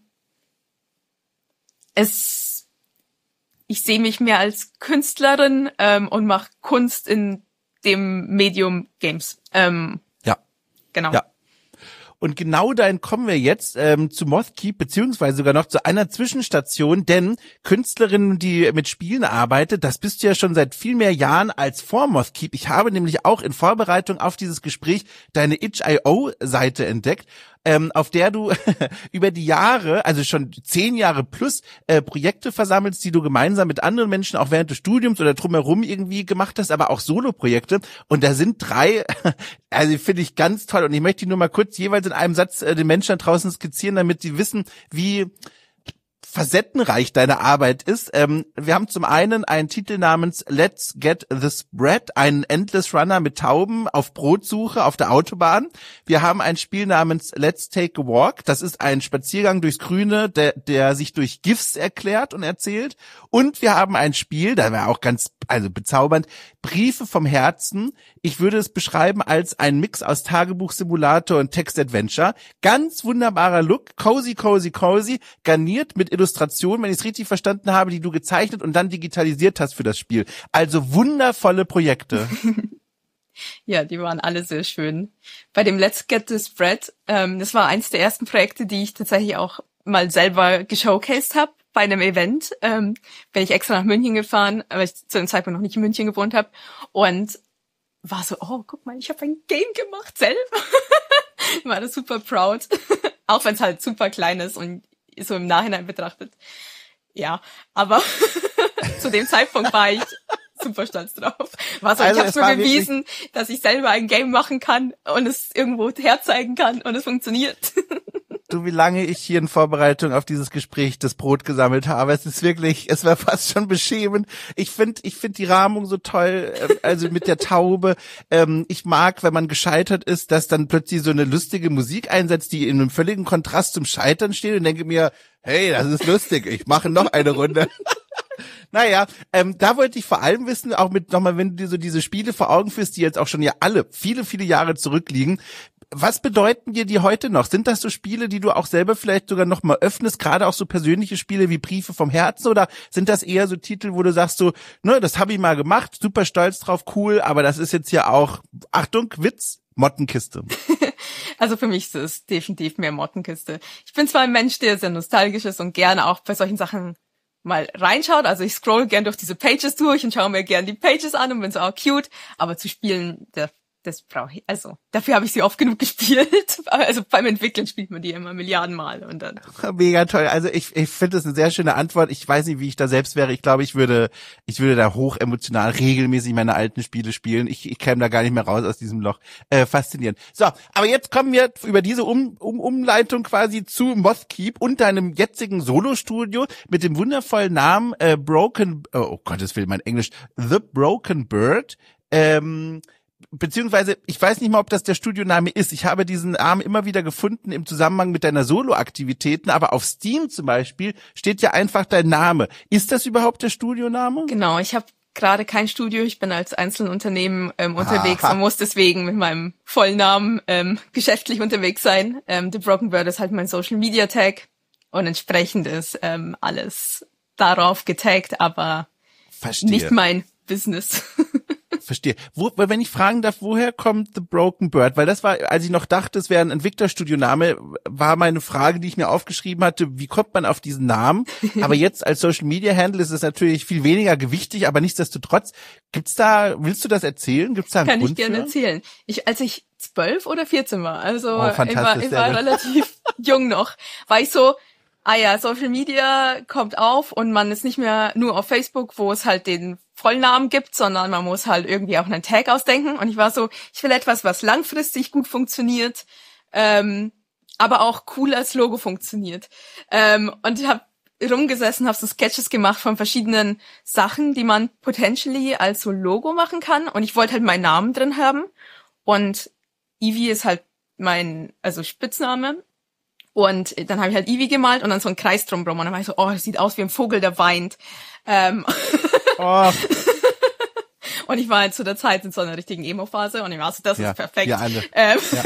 es, ich sehe mich mehr als Künstlerin ähm, und mache Kunst in dem Medium Games. Ähm, ja. Genau. Ja. Und genau dahin kommen wir jetzt ähm, zu Mothkeep, beziehungsweise sogar noch zu einer Zwischenstation, denn Künstlerin, die mit Spielen arbeitet, das bist du ja schon seit viel mehr Jahren als vor Mothkeep. Ich habe nämlich auch in Vorbereitung auf dieses Gespräch deine itch punkt io Seite entdeckt, ähm, auf der du über die Jahre, also schon zehn Jahre plus, äh, Projekte versammelst, die du gemeinsam mit anderen Menschen auch während des Studiums oder drumherum irgendwie gemacht hast, aber auch Solo-Projekte. Und da sind drei, also die finde ich ganz toll. Und ich möchte die nur mal kurz jeweils in einem Satz äh, den Menschen da draußen skizzieren, damit sie wissen, wie facettenreich deine Arbeit ist. Ähm, wir haben zum einen einen Titel namens Let's Get the Spread, einen Endless Runner mit Tauben auf Brotsuche auf der Autobahn. Wir haben ein Spiel namens Let's Take a Walk. Das ist ein Spaziergang durchs Grüne, der, der sich durch GIFs erklärt und erzählt. Und wir haben ein Spiel, da war auch ganz also bezaubernd, Briefe vom Herzen. Ich würde es beschreiben als ein Mix aus Tagebuchsimulator und Text-Adventure. Ganz wunderbarer Look, cozy, cozy, cozy, garniert mit Illustrationen, wenn ich es richtig verstanden habe, die du gezeichnet und dann digitalisiert hast für das Spiel. Also wundervolle Projekte. Ja, die waren alle sehr schön. Bei dem Let's Get the Spread, ähm, das war eins der ersten Projekte, die ich tatsächlich auch mal selber geshowcased habe bei einem Event. Ähm, bin ich extra nach München gefahren, weil ich zu dem Zeitpunkt noch nicht in München gewohnt habe und war so, oh, guck mal, ich habe ein Game gemacht selber. War das super proud. Auch wenn es halt super klein ist und so im Nachhinein betrachtet. Ja, aber zu dem Zeitpunkt war ich super stolz drauf. Was, also, ich habe mir bewiesen, dass ich selber ein Game machen kann und es irgendwo herzeigen kann und es funktioniert. Du, wie lange ich hier in Vorbereitung auf dieses Gespräch das Brot gesammelt habe. Es ist wirklich, es war fast schon beschämend. Ich finde, ich finde die Rahmung so toll, also mit der Taube. Ähm, ich mag, wenn man gescheitert ist, dass dann plötzlich so eine lustige Musik einsetzt, die in einem völligen Kontrast zum Scheitern steht und denke mir, hey, das ist lustig, ich mache noch eine Runde. Naja, ähm, da wollte ich vor allem wissen, auch mit nochmal, wenn du dir so diese Spiele vor Augen führst, die jetzt auch schon ja alle viele, viele Jahre zurückliegen, was bedeuten dir die heute noch? Sind das so Spiele, die du auch selber vielleicht sogar noch mal öffnest, gerade auch so persönliche Spiele wie Briefe vom Herzen, oder sind das eher so Titel, wo du sagst so, ne, das habe ich mal gemacht, super stolz drauf, cool, aber das ist jetzt ja auch, Achtung, Witz, Mottenkiste. Also für mich ist es definitiv mehr Mottenkiste. Ich bin zwar ein Mensch, der sehr nostalgisch ist und gerne auch bei solchen Sachen mal reinschaut, also ich scroll gern durch diese Pages durch und schaue mir gern die Pages an und bin so, oh, cute, aber zu spielen, der das brauche ich, also dafür habe ich sie oft genug gespielt. Also beim Entwickeln spielt man die immer Milliardenmal und dann. Mega toll. Also ich, ich finde das eine sehr schöne Antwort. Ich weiß nicht, wie ich da selbst wäre. Ich glaube, ich würde, ich würde da hoch emotional regelmäßig meine alten Spiele spielen. Ich, ich käme da gar nicht mehr raus aus diesem Loch. Äh, faszinierend. So, aber jetzt kommen wir über diese um, um, Umleitung quasi zu Mothkeep und deinem jetzigen Solostudio mit dem wundervollen Namen äh, Broken, oh Gottes Willen, mein Englisch, The Broken Bird. Ähm, Beziehungsweise, ich weiß nicht mal, ob das der Studioname ist. Ich habe diesen Namen immer wieder gefunden im Zusammenhang mit deiner Solo-Aktivitäten, aber auf Steam zum Beispiel steht ja einfach dein Name. Ist das überhaupt der Studioname? Genau, ich habe gerade kein Studio. Ich bin als Einzelunternehmen ähm, unterwegs Aha. und muss deswegen mit meinem vollen Namen ähm, geschäftlich unterwegs sein. Ähm, The Broken Bird ist halt mein Social-Media-Tag und entsprechend ist ähm, alles darauf getaggt, aber Verstehe. Nicht mein Business. Verstehe. Wo, wenn ich fragen darf, woher kommt The Broken Bird? Weil das war, als ich noch dachte, es wäre ein Entwicklerstudio-Name, war meine Frage, die ich mir aufgeschrieben hatte, wie kommt man auf diesen Namen? Aber jetzt als Social-Media-Handle ist es natürlich viel weniger gewichtig, aber nichtsdestotrotz, gibt's da, willst du das erzählen? Gibt's da einen Kann Grund ich gerne für? erzählen. Ich, als ich zwölf oder vierzehn war, also oh, ich war, ich war relativ jung noch, war ich so, ah ja, Social Media kommt auf und man ist nicht mehr nur auf Facebook, wo es halt den Vollnamen gibt, sondern man muss halt irgendwie auch einen Tag ausdenken. Und ich war so, ich will etwas, was langfristig gut funktioniert, ähm, aber auch cool als Logo funktioniert. Ähm, und ich habe rumgesessen, habe so Sketches gemacht von verschiedenen Sachen, die man potentially als so Logo machen kann. Und ich wollte halt meinen Namen drin haben. Und Eevee ist halt mein, also Spitzname. Und dann habe ich halt Eevee gemalt und dann so einen Kreis drumrum. Und dann war ich so, oh, das sieht aus wie ein Vogel, der weint. Ähm oh. Und ich war halt zu der Zeit in so einer richtigen Emo-Phase und ich war so, das ja, ist perfekt. Ja, alle. Ähm ja.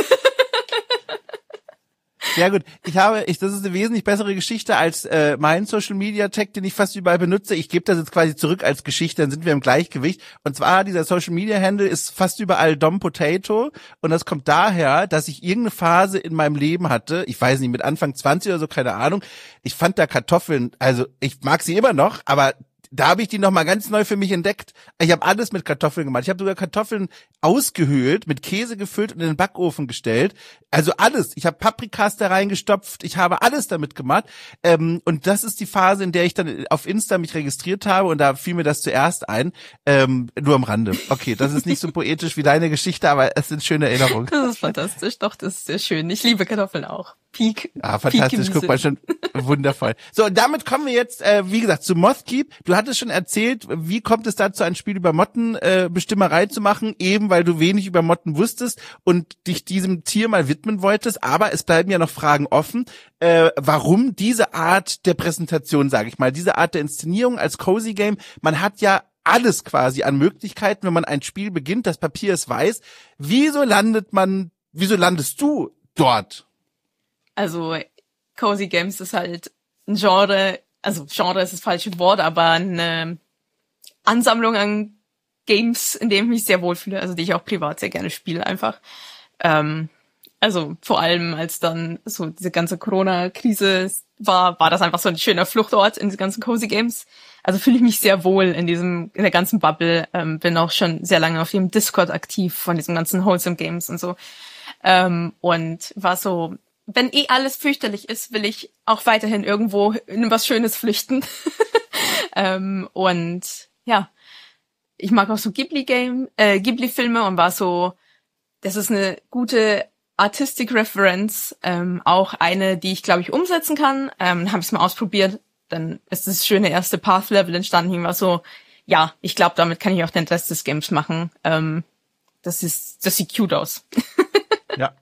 Ja gut, ich habe, ich, das ist eine wesentlich bessere Geschichte als äh, mein Social Media Tag, den ich fast überall benutze. Ich gebe das jetzt quasi zurück als Geschichte, dann sind wir im Gleichgewicht. Und zwar dieser Social Media Handle ist fast überall Dom Potato und das kommt daher, dass ich irgendeine Phase in meinem Leben hatte, ich weiß nicht, mit Anfang zwanzig oder so, keine Ahnung. Ich fand da Kartoffeln, also ich mag sie immer noch, aber da habe ich die nochmal ganz neu für mich entdeckt. Ich habe alles mit Kartoffeln gemacht. Ich habe sogar Kartoffeln ausgehöhlt, mit Käse gefüllt und in den Backofen gestellt. Also alles. Ich habe Paprikas da reingestopft. Ich habe alles damit gemacht. Ähm, und das ist die Phase, in der ich dann auf Insta mich registriert habe. Und da fiel mir das zuerst ein. Ähm, nur am Rande. Okay, das ist nicht so poetisch wie deine Geschichte, aber es sind schöne Erinnerungen. Das ist fantastisch. Doch, das ist sehr schön. Ich liebe Kartoffeln auch. Peak. Ah, fantastisch. Peak Guck mal, schon wundervoll. So, und damit kommen wir jetzt, äh, wie gesagt, zu Mothkeep. Du hattest schon erzählt, wie kommt es dazu, ein Spiel über Mottenbestimmerei äh, zu machen, eben weil du wenig über Motten wusstest und dich diesem Tier mal widmen wolltest. Aber es bleiben ja noch Fragen offen. Äh, warum diese Art der Präsentation, sage ich mal, diese Art der Inszenierung als Cozy Game? Man hat ja alles quasi an Möglichkeiten, wenn man ein Spiel beginnt. Das Papier ist weiß. Wieso landet man, wieso landest du dort? Also Cozy Games ist halt ein Genre, also Genre ist das falsche Wort, aber eine Ansammlung an Games, in denen ich mich sehr wohlfühle, also die ich auch privat sehr gerne spiele einfach. Ähm, also vor allem, als dann so diese ganze Corona-Krise war, war das einfach so ein schöner Fluchtort in den ganzen Cozy Games. Also fühle ich mich sehr wohl in diesem, in der ganzen Bubble, ähm, bin auch schon sehr lange auf dem Discord aktiv von diesen ganzen Wholesome Games und so. Ähm, und war so, wenn eh alles fürchterlich ist, will ich auch weiterhin irgendwo in was Schönes flüchten. ähm, und ja, ich mag auch so Ghibli-Game, äh, Ghibli-Filme und war so, das ist eine gute Artistic Reference, ähm, auch eine, die ich, glaube ich, umsetzen kann. Ähm, habe ich es mal ausprobiert, dann ist das schöne erste Path-Level entstanden. Ich war so, ja, ich glaube, damit kann ich auch den Rest des Games machen. Ähm, das ist, das sieht cute aus. Ja.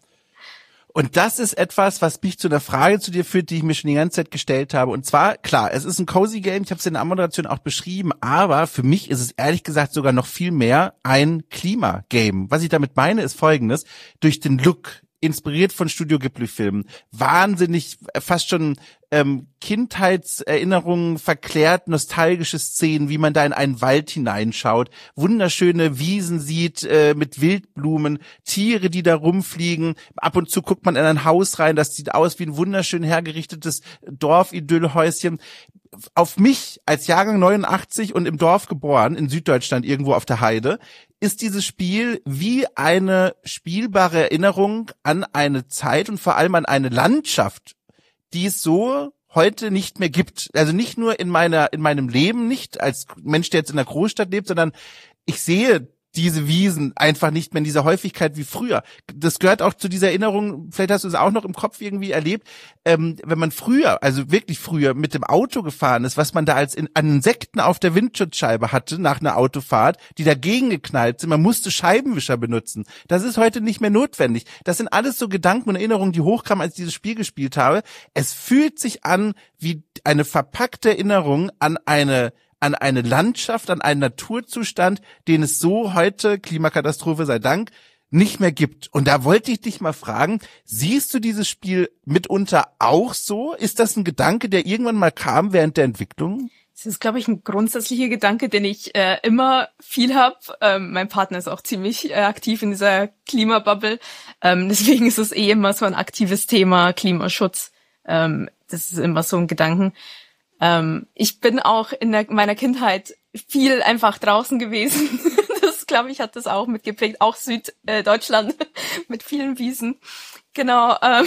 Und das ist etwas, was mich zu einer Frage zu dir führt, die ich mir schon die ganze Zeit gestellt habe. Und zwar, klar, es ist ein Cozy Game, ich habe es in der Anmoderation auch beschrieben, aber für mich ist es ehrlich gesagt sogar noch viel mehr ein Klima-Game. Was ich damit meine, ist Folgendes. Durch den Look, inspiriert von Studio Ghibli-Filmen, wahnsinnig, fast schon ähm, Kindheitserinnerungen verklärt, nostalgische Szenen, wie man da in einen Wald hineinschaut, wunderschöne Wiesen sieht äh, mit Wildblumen, Tiere, die da rumfliegen, ab und zu guckt man in ein Haus rein, das sieht aus wie ein wunderschön hergerichtetes Dorf-Idyllhäuschen. Auf mich als Jahrgang neunundachtzig und im Dorf geboren, in Süddeutschland irgendwo auf der Heide, ist dieses Spiel wie eine spielbare Erinnerung an eine Zeit und vor allem an eine Landschaft, die es so heute nicht mehr gibt. Also nicht nur in meiner, in meinem Leben, nicht als Mensch, der jetzt in der Großstadt lebt, sondern ich sehe diese Wiesen einfach nicht mehr in dieser Häufigkeit wie früher. Das gehört auch zu dieser Erinnerung, vielleicht hast du es auch noch im Kopf irgendwie erlebt, ähm, wenn man früher, also wirklich früher mit dem Auto gefahren ist, was man da als in, an Insekten auf der Windschutzscheibe hatte nach einer Autofahrt, die dagegen geknallt sind, man musste Scheibenwischer benutzen. Das ist heute nicht mehr notwendig. Das sind alles so Gedanken und Erinnerungen, die hochkamen, als ich dieses Spiel gespielt habe. Es fühlt sich an wie eine verpackte Erinnerung an eine an eine Landschaft, an einen Naturzustand, den es so heute, Klimakatastrophe sei Dank, nicht mehr gibt. Und da wollte ich dich mal fragen, siehst du dieses Spiel mitunter auch so? Ist das ein Gedanke, der irgendwann mal kam während der Entwicklung? Das ist, glaube ich, ein grundsätzlicher Gedanke, den ich äh, immer viel habe. Ähm, mein Partner ist auch ziemlich äh, aktiv in dieser Klimabubble. Ähm, deswegen ist es eh immer so ein aktives Thema, Klimaschutz. Ähm, das ist immer so ein Gedanken. Ähm, ich bin auch in der, meiner Kindheit viel einfach draußen gewesen. Das, glaube ich, hat das auch mitgeprägt. Auch Süddeutschland äh, mit vielen Wiesen. Genau. Ähm,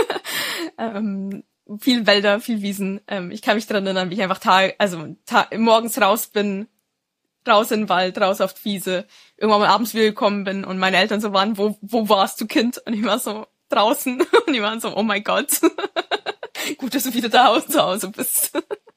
ähm, viel Wälder, viel Wiesen. Ähm, ich kann mich daran erinnern, wie ich einfach Tag, also ta- morgens raus bin, raus in den Wald, raus auf die Wiese, irgendwann mal abends wieder gekommen bin und meine Eltern so waren, wo, wo warst du, Kind? Und ich war so draußen und die waren so, oh mein Gott. Gut, dass du wieder da zu Hause bist.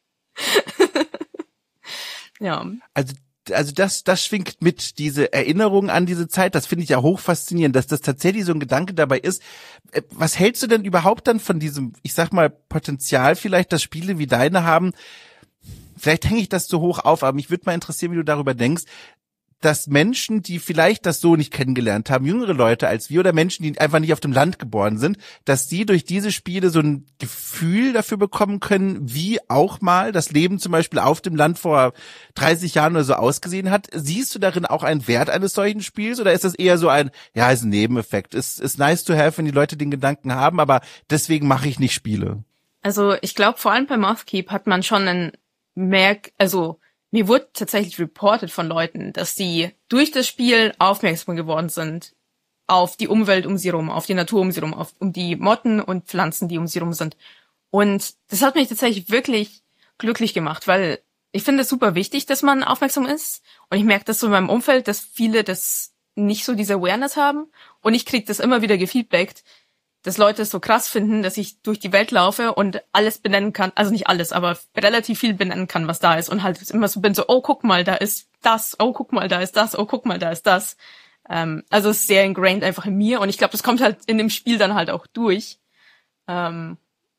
Ja. Also Also das, das schwingt mit, diese Erinnerung an diese Zeit, das finde ich ja hoch faszinierend, dass das tatsächlich so ein Gedanke dabei ist. Was hältst du denn überhaupt dann von diesem, ich sag mal, Potenzial vielleicht, dass Spiele wie deine haben? Vielleicht hänge ich das zu hoch auf, aber mich würde mal interessieren, wie du darüber denkst, dass Menschen, die vielleicht das so nicht kennengelernt haben, jüngere Leute als wir oder Menschen, die einfach nicht auf dem Land geboren sind, dass die durch diese Spiele so ein Gefühl dafür bekommen können, wie auch mal das Leben zum Beispiel auf dem Land vor dreißig Jahren oder so ausgesehen hat. Siehst du darin auch einen Wert eines solchen Spiels oder ist das eher so ein, ja, ist ein Nebeneffekt, ist, ist nice to have, wenn die Leute den Gedanken haben, aber deswegen mache ich nicht Spiele? Also ich glaube, vor allem bei Mothkeep hat man schon einen Merk, also mir wurde tatsächlich reported von Leuten, dass sie durch das Spiel aufmerksam geworden sind auf die Umwelt um sie rum, auf die Natur um sie rum, auf, um die Motten und Pflanzen, die um sie rum sind. Und das hat mich tatsächlich wirklich glücklich gemacht, weil ich finde es super wichtig, dass man aufmerksam ist. Und ich merke das so in meinem Umfeld, dass viele das nicht so diese Awareness haben. Und ich kriege das immer wieder gefeedbackt, dass Leute es so krass finden, dass ich durch die Welt laufe und alles benennen kann, also nicht alles, aber relativ viel benennen kann, was da ist und halt immer so bin so, oh, guck mal, da ist das, oh, guck mal, da ist das, oh, guck mal, da ist das. Ähm, also es ist sehr ingrained einfach in mir und ich glaube, das kommt halt in dem Spiel dann halt auch durch. Ähm,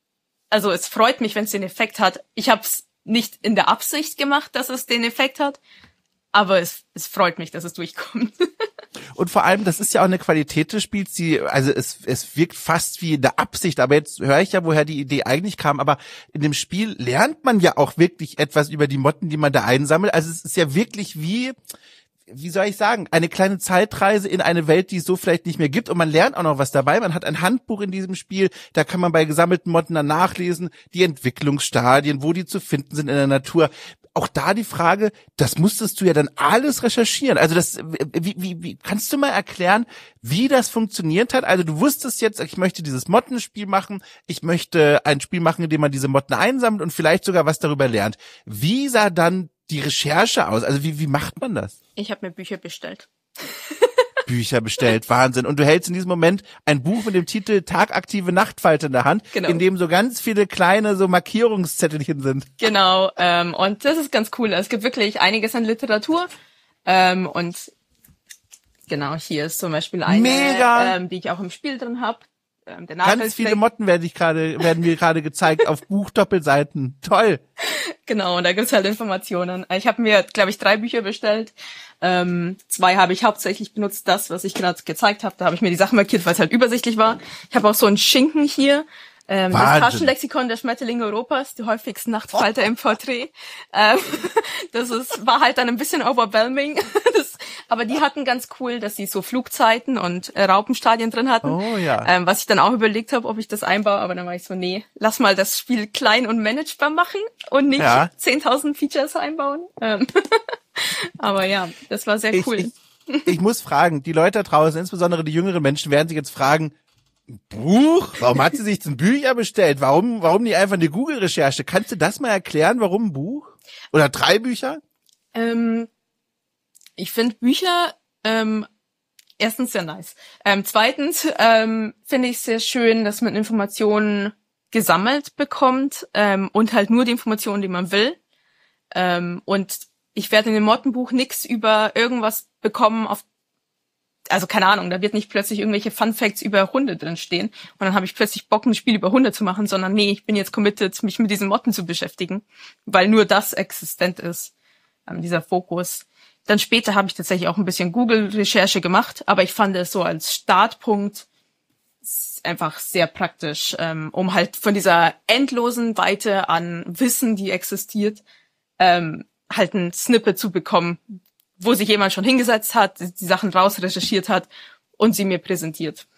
also es freut mich, wenn es den Effekt hat. Ich habe es nicht in der Absicht gemacht, dass es den Effekt hat, aber es, es freut mich, dass es durchkommt. Und vor allem, das ist ja auch eine Qualität des Spiels, die, also es, es wirkt fast wie eine Absicht, aber jetzt höre ich ja, woher die Idee eigentlich kam, aber in dem Spiel lernt man ja auch wirklich etwas über die Motten, die man da einsammelt. Also es ist ja wirklich wie, wie soll ich sagen, eine kleine Zeitreise in eine Welt, die es so vielleicht nicht mehr gibt und man lernt auch noch was dabei. Man hat ein Handbuch in diesem Spiel, da kann man bei gesammelten Motten dann nachlesen, die Entwicklungsstadien, wo die zu finden sind in der Natur. Auch da die Frage, das musstest du ja dann alles recherchieren. Also das, wie, wie, wie, kannst du mal erklären, wie das funktioniert hat? Also du wusstest jetzt, ich möchte dieses Mottenspiel machen, ich möchte ein Spiel machen, in dem man diese Motten einsammelt und vielleicht sogar was darüber lernt. Wie sah dann die Recherche aus? Also wie, wie macht man das? Ich habe mir Bücher bestellt. Bücher bestellt, Wahnsinn. Und du hältst in diesem Moment ein Buch mit dem Titel Tagaktive Nachtfalte in der Hand, genau, in dem so ganz viele kleine so Markierungszettelchen sind. Genau, ähm, und das ist ganz cool. Es gibt wirklich einiges an Literatur ähm, und genau, hier ist zum Beispiel eine, Mega. Ähm, die ich auch im Spiel drin habe. Ähm, der ganz viele Motten werden ich gerade werden mir gerade gezeigt auf Buchdoppelseiten. Toll. Genau, und da gibt's halt Informationen. Ich habe mir, glaube ich, drei Bücher bestellt. Ähm, zwei habe ich hauptsächlich benutzt, das, was ich gerade gezeigt habe. Da habe ich mir die Sachen markiert, weil es halt übersichtlich war. Ich habe auch so einen Schinken hier. Ähm, das Taschenlexikon der Schmetterlinge Europas, die häufigsten Nachtfalter im Porträt. Ähm, das ist, war halt dann ein bisschen overwhelming. Das, aber die hatten ganz cool, dass sie so Flugzeiten und äh, Raupenstadien drin hatten. Oh ja. Ähm, was ich dann auch überlegt habe, ob ich das einbaue, aber dann war ich so, nee, lass mal das Spiel klein und managebar machen und nicht ja. zehntausend Features einbauen. Ähm, aber ja, das war sehr cool. Ich, ich, ich muss fragen, die Leute da draußen, insbesondere die jüngeren Menschen, werden sich jetzt fragen, Buch? Warum hat sie sich zum Bücher bestellt? Warum, warum nicht einfach eine Google-Recherche? Kannst du das mal erklären, warum ein Buch? Oder drei Bücher? Ähm, ich finde Bücher ähm, erstens sehr nice. Ähm, zweitens ähm, finde ich es sehr schön, dass man Informationen gesammelt bekommt ähm, und halt nur die Informationen, die man will. Ähm, und ich werde in dem Mottenbuch nix über irgendwas bekommen, auf also keine Ahnung, da wird nicht plötzlich irgendwelche Fun Facts über Hunde drin stehen und dann habe ich plötzlich Bock, ein Spiel über Hunde zu machen, sondern nee, ich bin jetzt committed, mich mit diesen Motten zu beschäftigen, weil nur das existent ist, ähm, dieser Fokus. Dann später habe ich tatsächlich auch ein bisschen Google-Recherche gemacht, aber ich fand es so als Startpunkt einfach sehr praktisch, ähm, um halt von dieser endlosen Weite an Wissen, die existiert, ähm, halt ein Snippet zu bekommen, wo sich jemand schon hingesetzt hat, die Sachen raus recherchiert hat und sie mir präsentiert.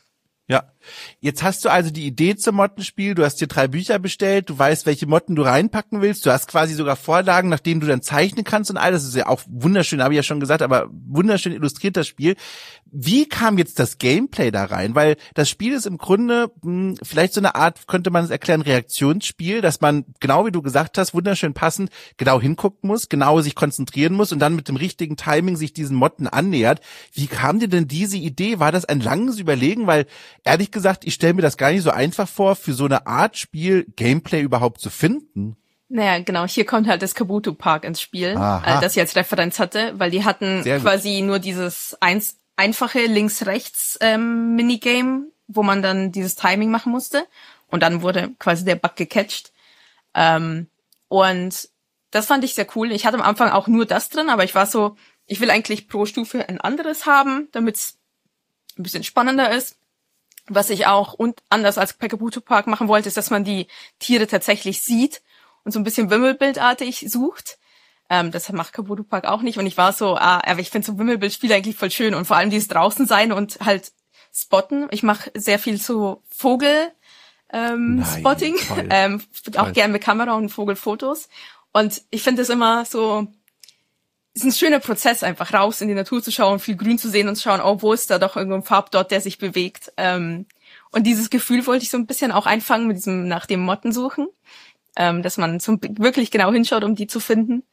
Ja. Jetzt hast du also die Idee zum Mottenspiel, du hast dir drei Bücher bestellt, du weißt, welche Motten du reinpacken willst, du hast quasi sogar Vorlagen, nach denen du dann zeichnen kannst und all das ist ja auch wunderschön, habe ich ja schon gesagt, aber wunderschön illustriert das Spiel. Wie kam jetzt das Gameplay da rein? Weil das Spiel ist im Grunde mh, vielleicht so eine Art, könnte man es erklären, Reaktionsspiel, dass man, genau wie du gesagt hast, wunderschön passend, genau hingucken muss, genau sich konzentrieren muss und dann mit dem richtigen Timing sich diesen Motten annähert. Wie kam dir denn diese Idee? War das ein langes Überlegen? Weil, ehrlich gesagt, ich stelle mir das gar nicht so einfach vor, für so eine Art Spiel Gameplay überhaupt zu finden. Naja, genau, hier kommt halt das Kabuto Park ins Spiel, äh, das ich als Referenz hatte, weil die hatten quasi nur dieses eins, einfache Links-Rechts ähm, Minigame, wo man dann dieses Timing machen musste und dann wurde quasi der Bug gecatcht. Ähm, und das fand ich sehr cool. Ich hatte am Anfang auch nur das drin, aber ich war so, ich will eigentlich pro Stufe ein anderes haben, damit es ein bisschen spannender ist. Was ich auch und anders als bei Kabuto Park machen wollte, ist, dass man die Tiere tatsächlich sieht und so ein bisschen Wimmelbildartig sucht. Ähm, das macht Kabuto Park auch nicht. Und ich war so, ah, aber ich finde so Wimmelbildspiele eigentlich voll schön und vor allem dieses draußen sein und halt spotten. Ich mache sehr viel so Vogel ähm, Nein, Spotting, ähm, auch toll. Gern mit Kamera und Vogelfotos. Und ich finde es immer so, es ist ein schöner Prozess, einfach raus in die Natur zu schauen, viel Grün zu sehen und zu schauen, oh, wo ist da doch irgendwo ein Farbdot, der sich bewegt. Ähm, und dieses Gefühl wollte ich so ein bisschen auch einfangen mit diesem nach dem Motten suchen, ähm, dass man so wirklich genau hinschaut, um die zu finden.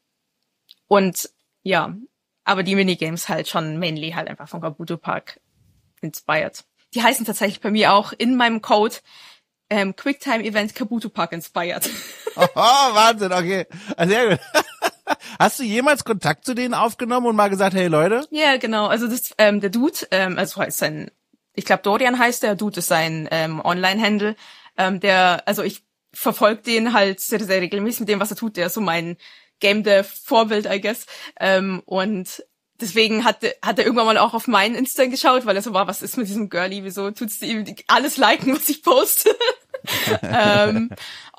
Und ja, aber die Minigames halt schon mainly halt einfach von Kabuto Park inspired. Die heißen tatsächlich bei mir auch in meinem Code ähm, Quicktime Event Kabuto Park inspired. Oh, Wahnsinn, okay. Sehr gut. Hast du jemals Kontakt zu denen aufgenommen und mal gesagt, hey Leute? Ja, yeah, genau. Also das, ähm, der Dude, ähm, also heißt sein, ich glaube Dorian heißt der, Dude ist sein ähm, Online-Handle. Ähm, der, also ich verfolge den halt sehr, sehr regelmäßig mit dem, was er tut. Der ist so mein Game Dev Vorbild, I guess. Ähm, und deswegen hat, hat er irgendwann mal auch auf meinen Insta geschaut, weil er so war, was ist mit diesem Girlie? Wieso tut's ihm alles liken, was ich poste? ähm,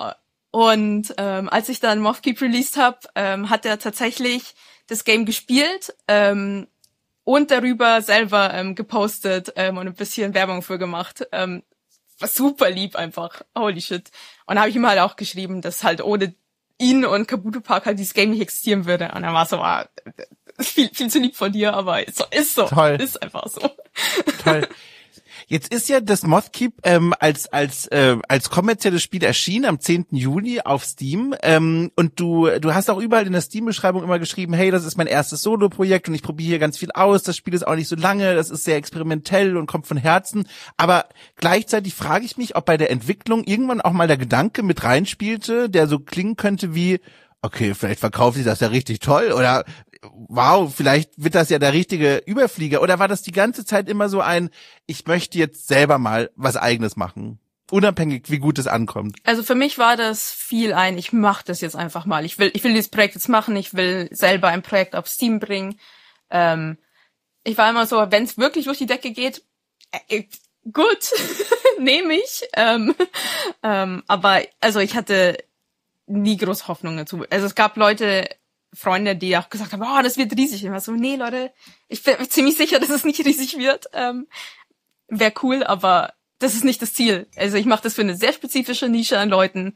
Und ähm, als ich dann Mothkeep released habe, ähm, hat er tatsächlich das Game gespielt ähm, und darüber selber ähm, gepostet ähm, und ein bisschen Werbung für gemacht. Ähm, war super lieb einfach. Holy shit. Und da habe ich ihm halt auch geschrieben, dass halt ohne ihn und Kabuto Park halt dieses Game nicht existieren würde. Und er war so, ah, viel, viel zu lieb von dir, aber ist so. Ist, so. Toll. Ist einfach so. Toll. Jetzt ist ja das Mothkeep ähm, als als äh, als kommerzielles Spiel erschienen am zehnten Juli auf Steam ähm, und du du hast auch überall in der Steam-Beschreibung immer geschrieben, hey, das ist mein erstes Solo-Projekt und ich probiere hier ganz viel aus, das Spiel ist auch nicht so lange, das ist sehr experimentell und kommt von Herzen, aber gleichzeitig frage ich mich, ob bei der Entwicklung irgendwann auch mal der Gedanke mit reinspielte, der so klingen könnte wie, okay, vielleicht verkauft sich das ja richtig toll oder wow, vielleicht wird das ja der richtige Überflieger. Oder war das die ganze Zeit immer so ein, ich möchte jetzt selber mal was Eigenes machen? Unabhängig, wie gut es ankommt. Also für mich war das viel ein, ich mache das jetzt einfach mal. Ich will ich will dieses Projekt jetzt machen, ich will selber ein Projekt auf Steam bringen. Ähm, ich war immer so, wenn es wirklich durch die Decke geht, äh, gut, nehme ich. Ähm, ähm, aber also ich hatte nie groß Hoffnung dazu. Also es gab Leute, Freunde, die auch gesagt haben, oh, das wird riesig. Ich war so, nee, Leute, ich bin ziemlich sicher, dass es nicht riesig wird. Ähm, Wäre cool, aber das ist nicht das Ziel. Also ich mache das für eine sehr spezifische Nische an Leuten,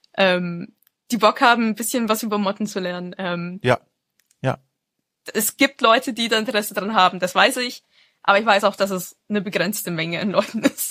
ähm, die Bock haben, ein bisschen was über Motten zu lernen. Ähm, ja, ja. Es gibt Leute, die da Interesse dran haben, das weiß ich. Aber ich weiß auch, dass es eine begrenzte Menge an Leuten ist.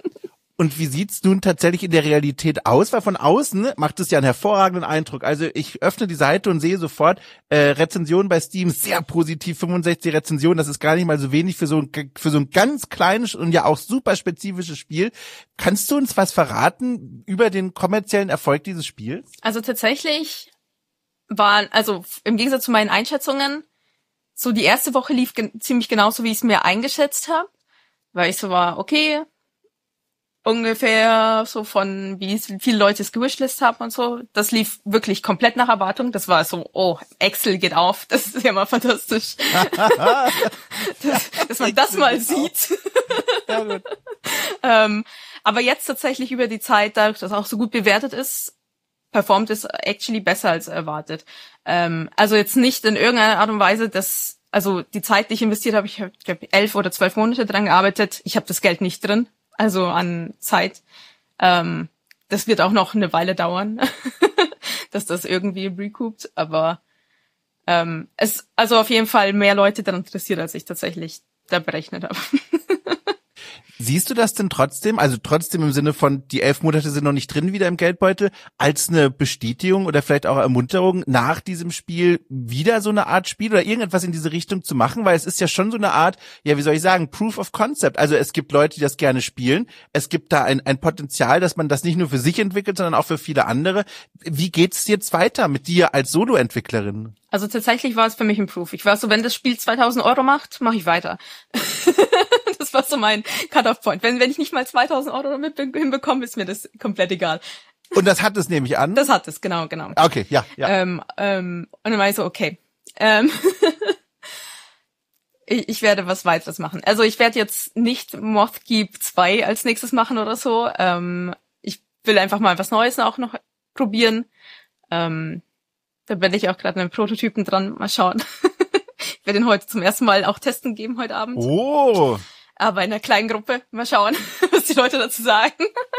Und wie sieht's nun tatsächlich in der Realität aus? Weil von außen macht es ja einen hervorragenden Eindruck. Also ich öffne die Seite und sehe sofort äh, Rezensionen bei Steam, sehr positiv, fünfundsechzig Rezensionen. Das ist gar nicht mal so wenig für so ein, für so ein ganz kleines und ja auch super spezifisches Spiel. Kannst du uns was verraten über den kommerziellen Erfolg dieses Spiels? Also tatsächlich war, also im Gegensatz zu meinen Einschätzungen, so die erste Woche lief ge- ziemlich genauso, wie ich es mir eingeschätzt habe. Weil ich so war, okay, ungefähr so von, wie viele Leute es gewishlist haben und so. Das lief wirklich komplett nach Erwartung. Das war so, oh, Excel geht auf. Das ist ja mal fantastisch. das, dass man das mal sieht. Ja, gut. ähm, aber jetzt tatsächlich über die Zeit, dadurch, dass es auch so gut bewertet ist, performt es actually besser als erwartet. Ähm, also jetzt nicht in irgendeiner Art und Weise, dass also die Zeit, die ich investiert habe, ich habe glaub, elf oder zwölf Monate dran gearbeitet. Ich habe das Geld nicht drin, also an Zeit. Ähm, das wird auch noch eine Weile dauern, dass das irgendwie recoupt. Aber ähm, es also auf jeden Fall mehr Leute daran interessiert, als ich tatsächlich da berechnet habe. Siehst du das denn trotzdem, also trotzdem im Sinne von, die elf Monate sind noch nicht drin wieder im Geldbeutel, als eine Bestätigung oder vielleicht auch Ermunterung, nach diesem Spiel wieder so eine Art Spiel oder irgendetwas in diese Richtung zu machen? Weil es ist ja schon so eine Art, ja, wie soll ich sagen, Proof of Concept. Also es gibt Leute, die das gerne spielen. Es gibt da ein, ein Potenzial, dass man das nicht nur für sich entwickelt, sondern auch für viele andere. Wie geht's jetzt weiter mit dir als Solo-Entwicklerin? Also tatsächlich war es für mich ein Proof. Ich war so, wenn das Spiel zweitausend Euro macht, mache ich weiter. Das war so mein Cut-off-Point. Wenn, wenn ich nicht mal zweitausend Euro damit hinbekomme, ist mir das komplett egal. Und das hat es, nehme ich an? Das hat es, genau, genau. Okay, ja, ja. Ähm, ähm, und dann war ich so, okay. Ähm, ich, ich werde was weiteres machen. Also ich werde jetzt nicht Mothkeep zwei als nächstes machen oder so. Ähm, ich will einfach mal was Neues auch noch probieren. Ähm, Da bin ich auch gerade mit einem Prototypen dran. Mal schauen. Ich werde ihn heute zum ersten Mal auch testen geben, heute Abend. Oh. Aber in einer kleinen Gruppe. Mal schauen, was die Leute dazu sagen.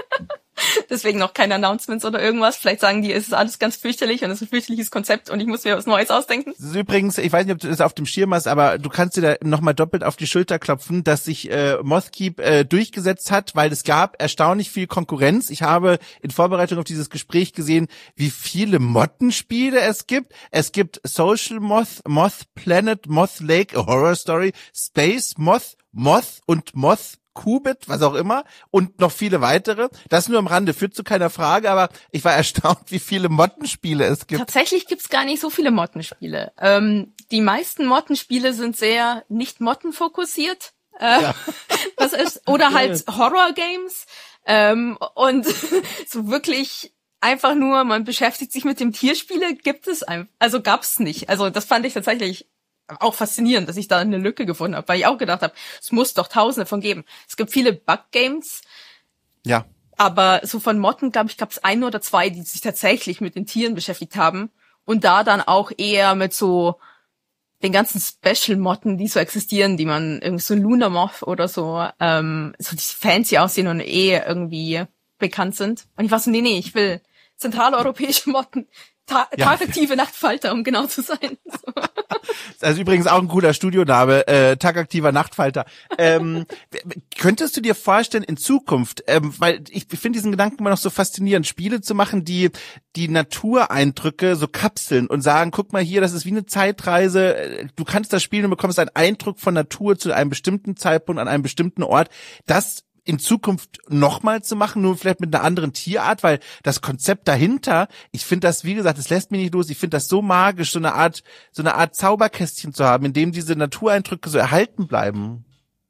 Deswegen noch keine Announcements oder irgendwas. Vielleicht sagen die, es ist alles ganz fürchterlich und es ist ein fürchterliches Konzept und ich muss mir was Neues ausdenken. Das ist übrigens, ich weiß nicht, ob du das auf dem Schirm hast, aber du kannst dir da nochmal doppelt auf die Schulter klopfen, dass sich äh, Mothkeep äh, durchgesetzt hat, weil es gab erstaunlich viel Konkurrenz. Ich habe in Vorbereitung auf dieses Gespräch gesehen, wie viele Mottenspiele es gibt. Es gibt Social Moth, Moth Planet, Moth Lake, a Horror Story, Space Moth, Moth und Moth Qubit, was auch immer, und noch viele weitere. Das nur am Rande, führt zu keiner Frage, aber ich war erstaunt, wie viele Mottenspiele es gibt. Tatsächlich gibt's gar nicht so viele Mottenspiele. Ähm, die meisten Mottenspiele sind sehr nicht mottenfokussiert. Äh, Ja. Das ist, oder halt Horror-Games. Ähm, und so wirklich einfach nur, man beschäftigt sich mit dem Tierspiele, gibt es einfach, also gab's nicht. Also das fand ich tatsächlich auch faszinierend, dass ich da eine Lücke gefunden habe, weil ich auch gedacht habe, es muss doch Tausende von geben. Es gibt viele Bug-Games, Ja. aber so von Motten, glaube ich, gab es ein oder zwei, die sich tatsächlich mit den Tieren beschäftigt haben und da dann auch eher mit so den ganzen Special-Motten, die so existieren, die man irgendwie so Lunar Moth oder so, ähm, so die fancy aussehen und eh irgendwie bekannt sind. Und ich war so, nee, nee, ich will zentraleuropäische Motten. Ta- Ja. Tagaktive Nachtfalter, um genau zu sein. So. Also übrigens auch ein cooler Studioname, äh, tagaktiver Nachtfalter. Ähm, w- könntest du dir vorstellen, in Zukunft, ähm, weil ich finde diesen Gedanken immer noch so faszinierend, Spiele zu machen, die die Natureindrücke so kapseln und sagen, guck mal hier, das ist wie eine Zeitreise, äh, du kannst das spielen und bekommst einen Eindruck von Natur zu einem bestimmten Zeitpunkt an einem bestimmten Ort. Das in Zukunft nochmal zu machen, nur vielleicht mit einer anderen Tierart, weil das Konzept dahinter, ich finde das, wie gesagt, es lässt mich nicht los, ich finde das so magisch, so eine Art, so eine Art Zauberkästchen zu haben, in dem diese Natureindrücke so erhalten bleiben.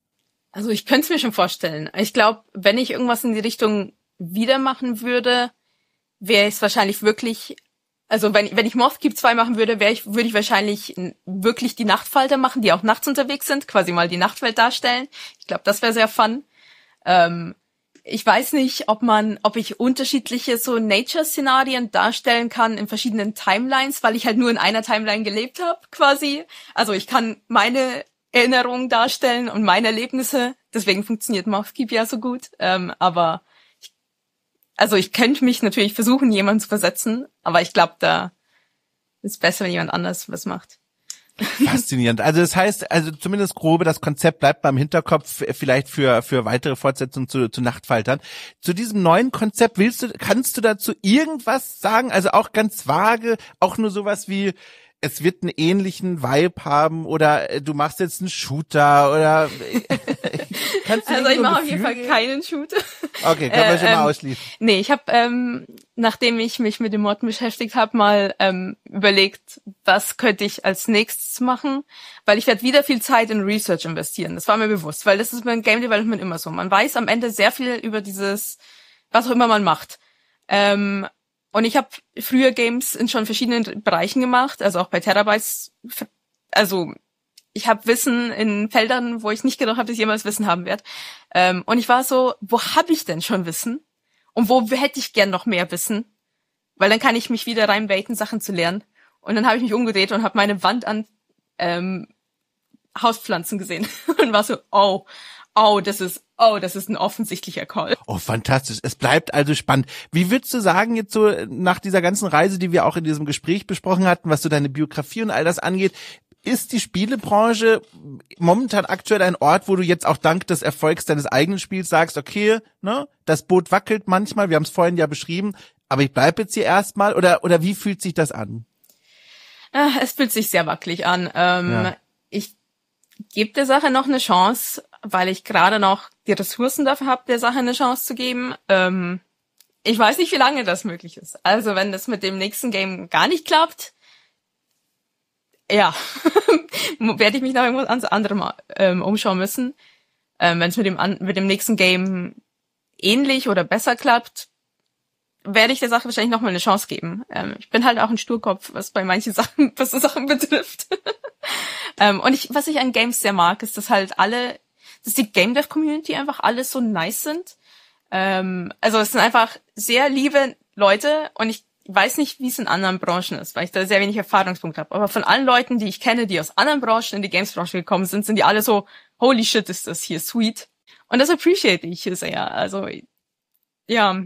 Also ich könnte es mir schon vorstellen. Ich glaube, wenn ich irgendwas in die Richtung wieder machen würde, wäre es wahrscheinlich wirklich, also wenn, wenn ich Mothkeep zwei machen würde, wäre ich, würde ich wahrscheinlich wirklich die Nachtfalter machen, die auch nachts unterwegs sind, quasi mal die Nachtwelt darstellen. Ich glaube, das wäre sehr fun. Ähm, ich weiß nicht, ob man, ob ich unterschiedliche so Nature-Szenarien darstellen kann in verschiedenen Timelines, weil ich halt nur in einer Timeline gelebt habe, quasi. Also ich kann meine Erinnerungen darstellen und meine Erlebnisse. Deswegen funktioniert Mothkeep ja so gut. Ähm, aber ich, also ich könnte mich natürlich versuchen, jemanden zu versetzen, aber ich glaube, da ist es besser, wenn jemand anders was macht. Faszinierend. Also das heißt, also zumindest grobe, das Konzept bleibt beim Hinterkopf, vielleicht für für weitere Fortsetzungen zu, zu Nachtfaltern. Zu diesem neuen Konzept willst du, kannst du dazu irgendwas sagen? Also auch ganz vage, auch nur sowas wie, es wird einen ähnlichen Vibe haben oder äh, du machst jetzt einen Shooter oder kannst du Also ich so mache ein auf jeden Gefühl Fall geben? keinen Shooter. Okay, können wir Äh, schon mal ähm, ausschließen. Nee, ich habe, ähm, nachdem ich mich mit dem Motten beschäftigt habe, mal ähm, überlegt, was könnte ich als nächstes machen, weil ich werde wieder viel Zeit in Research investieren. Das war mir bewusst, weil das ist beim Game Development immer so. Man weiß am Ende sehr viel über dieses, was auch immer man macht. Ähm, und ich habe früher Games in schon verschiedenen Bereichen gemacht, also auch bei Terabytes. Also ich habe Wissen in Feldern, wo ich nicht gedacht habe, dass ich jemals Wissen haben werde. Ähm, und ich war so, wo habe ich denn schon Wissen? Und wo hätte ich gern noch mehr Wissen? Weil dann kann ich mich wieder reinbaiten, Sachen zu lernen. Und dann habe ich mich umgedreht und habe meine Wand an ähm, Hauspflanzen gesehen und war so, oh, oh, das ist, oh, das ist ein offensichtlicher Call. Oh, fantastisch. Es bleibt also spannend. Wie würdest du sagen, jetzt so nach dieser ganzen Reise, die wir auch in diesem Gespräch besprochen hatten, was so deine Biografie und all das angeht, ist die Spielebranche momentan aktuell ein Ort, wo du jetzt auch dank des Erfolgs deines eigenen Spiels sagst, okay, ne, das Boot wackelt manchmal, wir haben es vorhin ja beschrieben, aber ich bleib jetzt hier erstmal, oder oder wie fühlt sich das an? Es fühlt sich sehr wackelig an. Ähm, ja. Ich gebe der Sache noch eine Chance, weil ich gerade noch die Ressourcen dafür habe, der Sache eine Chance zu geben. Ähm, ich weiß nicht, wie lange das möglich ist. Also wenn das mit dem nächsten Game gar nicht klappt, ja, werde ich mich noch irgendwo ans andere ähm, umschauen müssen. Ähm, wenn es mit dem an mit dem nächsten Game ähnlich oder besser klappt, werde ich der Sache wahrscheinlich noch mal eine Chance geben. Ähm, ich bin halt auch ein Sturkopf, was bei manchen Sachen, was so Sachen betrifft. ähm, und ich, was ich an Games sehr mag, ist, dass halt alle, dass die Game Dev Community einfach alles so nice sind. Ähm, also es sind einfach sehr liebe Leute und ich weiß nicht, wie es in anderen Branchen ist, weil ich da sehr wenig Erfahrungspunkt habe. Aber von allen Leuten, die ich kenne, die aus anderen Branchen in die Games-Branche gekommen sind, sind die alle so, holy shit, ist das hier sweet. Und das appreciate ich hier sehr. Also, ja.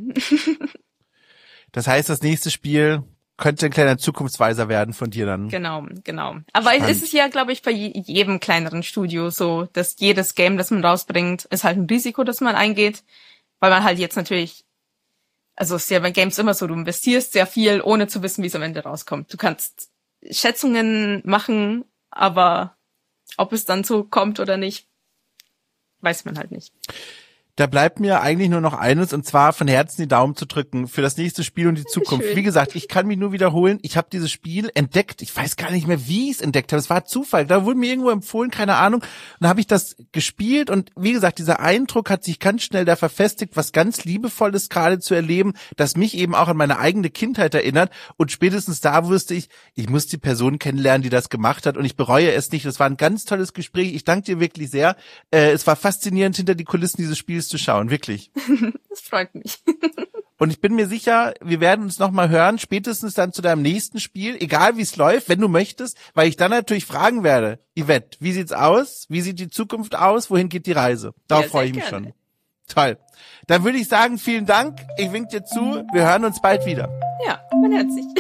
Das heißt, das nächste Spiel könnte ein kleiner Zukunftsweiser werden von dir dann. Genau, genau. Aber Spannend. Es ist ja, glaube ich, bei jedem kleineren Studio so, dass jedes Game, das man rausbringt, ist halt ein Risiko, das man eingeht, weil man halt jetzt natürlich, also es ist ja bei Games immer so, du investierst sehr viel, ohne zu wissen, wie es am Ende rauskommt. Du kannst Schätzungen machen, aber ob es dann so kommt oder nicht, weiß man halt nicht. Da bleibt mir eigentlich nur noch eines, und zwar von Herzen die Daumen zu drücken für das nächste Spiel und die Zukunft. Schön. Wie gesagt, ich kann mich nur wiederholen, ich habe dieses Spiel entdeckt, ich weiß gar nicht mehr, wie ich es entdeckt habe, es war Zufall, da wurde mir irgendwo empfohlen, keine Ahnung, und dann habe ich das gespielt und wie gesagt, dieser Eindruck hat sich ganz schnell da verfestigt, was ganz Liebevolles gerade zu erleben, das mich eben auch an meine eigene Kindheit erinnert, und spätestens da wusste ich, ich muss die Person kennenlernen, die das gemacht hat, und ich bereue es nicht. Das war ein ganz tolles Gespräch, ich danke dir wirklich sehr, äh, es war faszinierend, hinter die Kulissen dieses Spiels zu schauen, wirklich. Das freut mich. Und ich bin mir sicher, wir werden uns nochmal hören, spätestens dann zu deinem nächsten Spiel, egal wie es läuft, wenn du möchtest, weil ich dann natürlich fragen werde, Yvette, wie sieht's aus? Wie sieht die Zukunft aus? Wohin geht die Reise? Darauf ja, freue ich mich gerne. Schon. Toll. Dann würde ich sagen, vielen Dank. Ich wink dir zu. Wir hören uns bald wieder. Ja, man hört sich.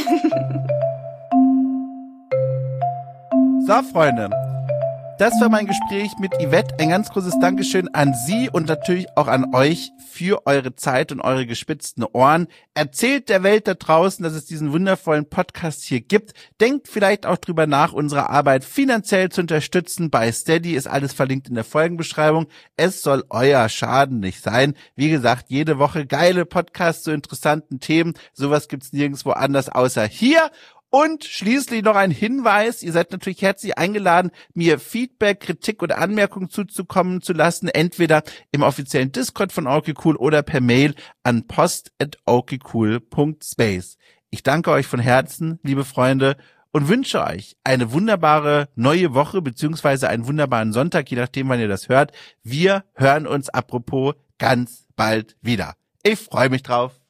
So, Freunde. Das war mein Gespräch mit Yvette. Ein ganz großes Dankeschön an Sie und natürlich auch an euch für eure Zeit und eure gespitzten Ohren. Erzählt der Welt da draußen, dass es diesen wundervollen Podcast hier gibt. Denkt vielleicht auch drüber nach, unsere Arbeit finanziell zu unterstützen. Bei Steady ist alles verlinkt in der Folgenbeschreibung. Es soll euer Schaden nicht sein. Wie gesagt, jede Woche geile Podcasts zu interessanten Themen. Sowas gibt's nirgendwo anders außer hier. Und schließlich noch ein Hinweis, ihr seid natürlich herzlich eingeladen, mir Feedback, Kritik oder Anmerkungen zuzukommen zu lassen, entweder im offiziellen Discord von OKCool oder per Mail an post at okcool punkt space. Ich danke euch von Herzen, liebe Freunde, und wünsche euch eine wunderbare neue Woche beziehungsweise einen wunderbaren Sonntag, je nachdem, wann ihr das hört. Wir hören uns apropos ganz bald wieder. Ich freue mich drauf.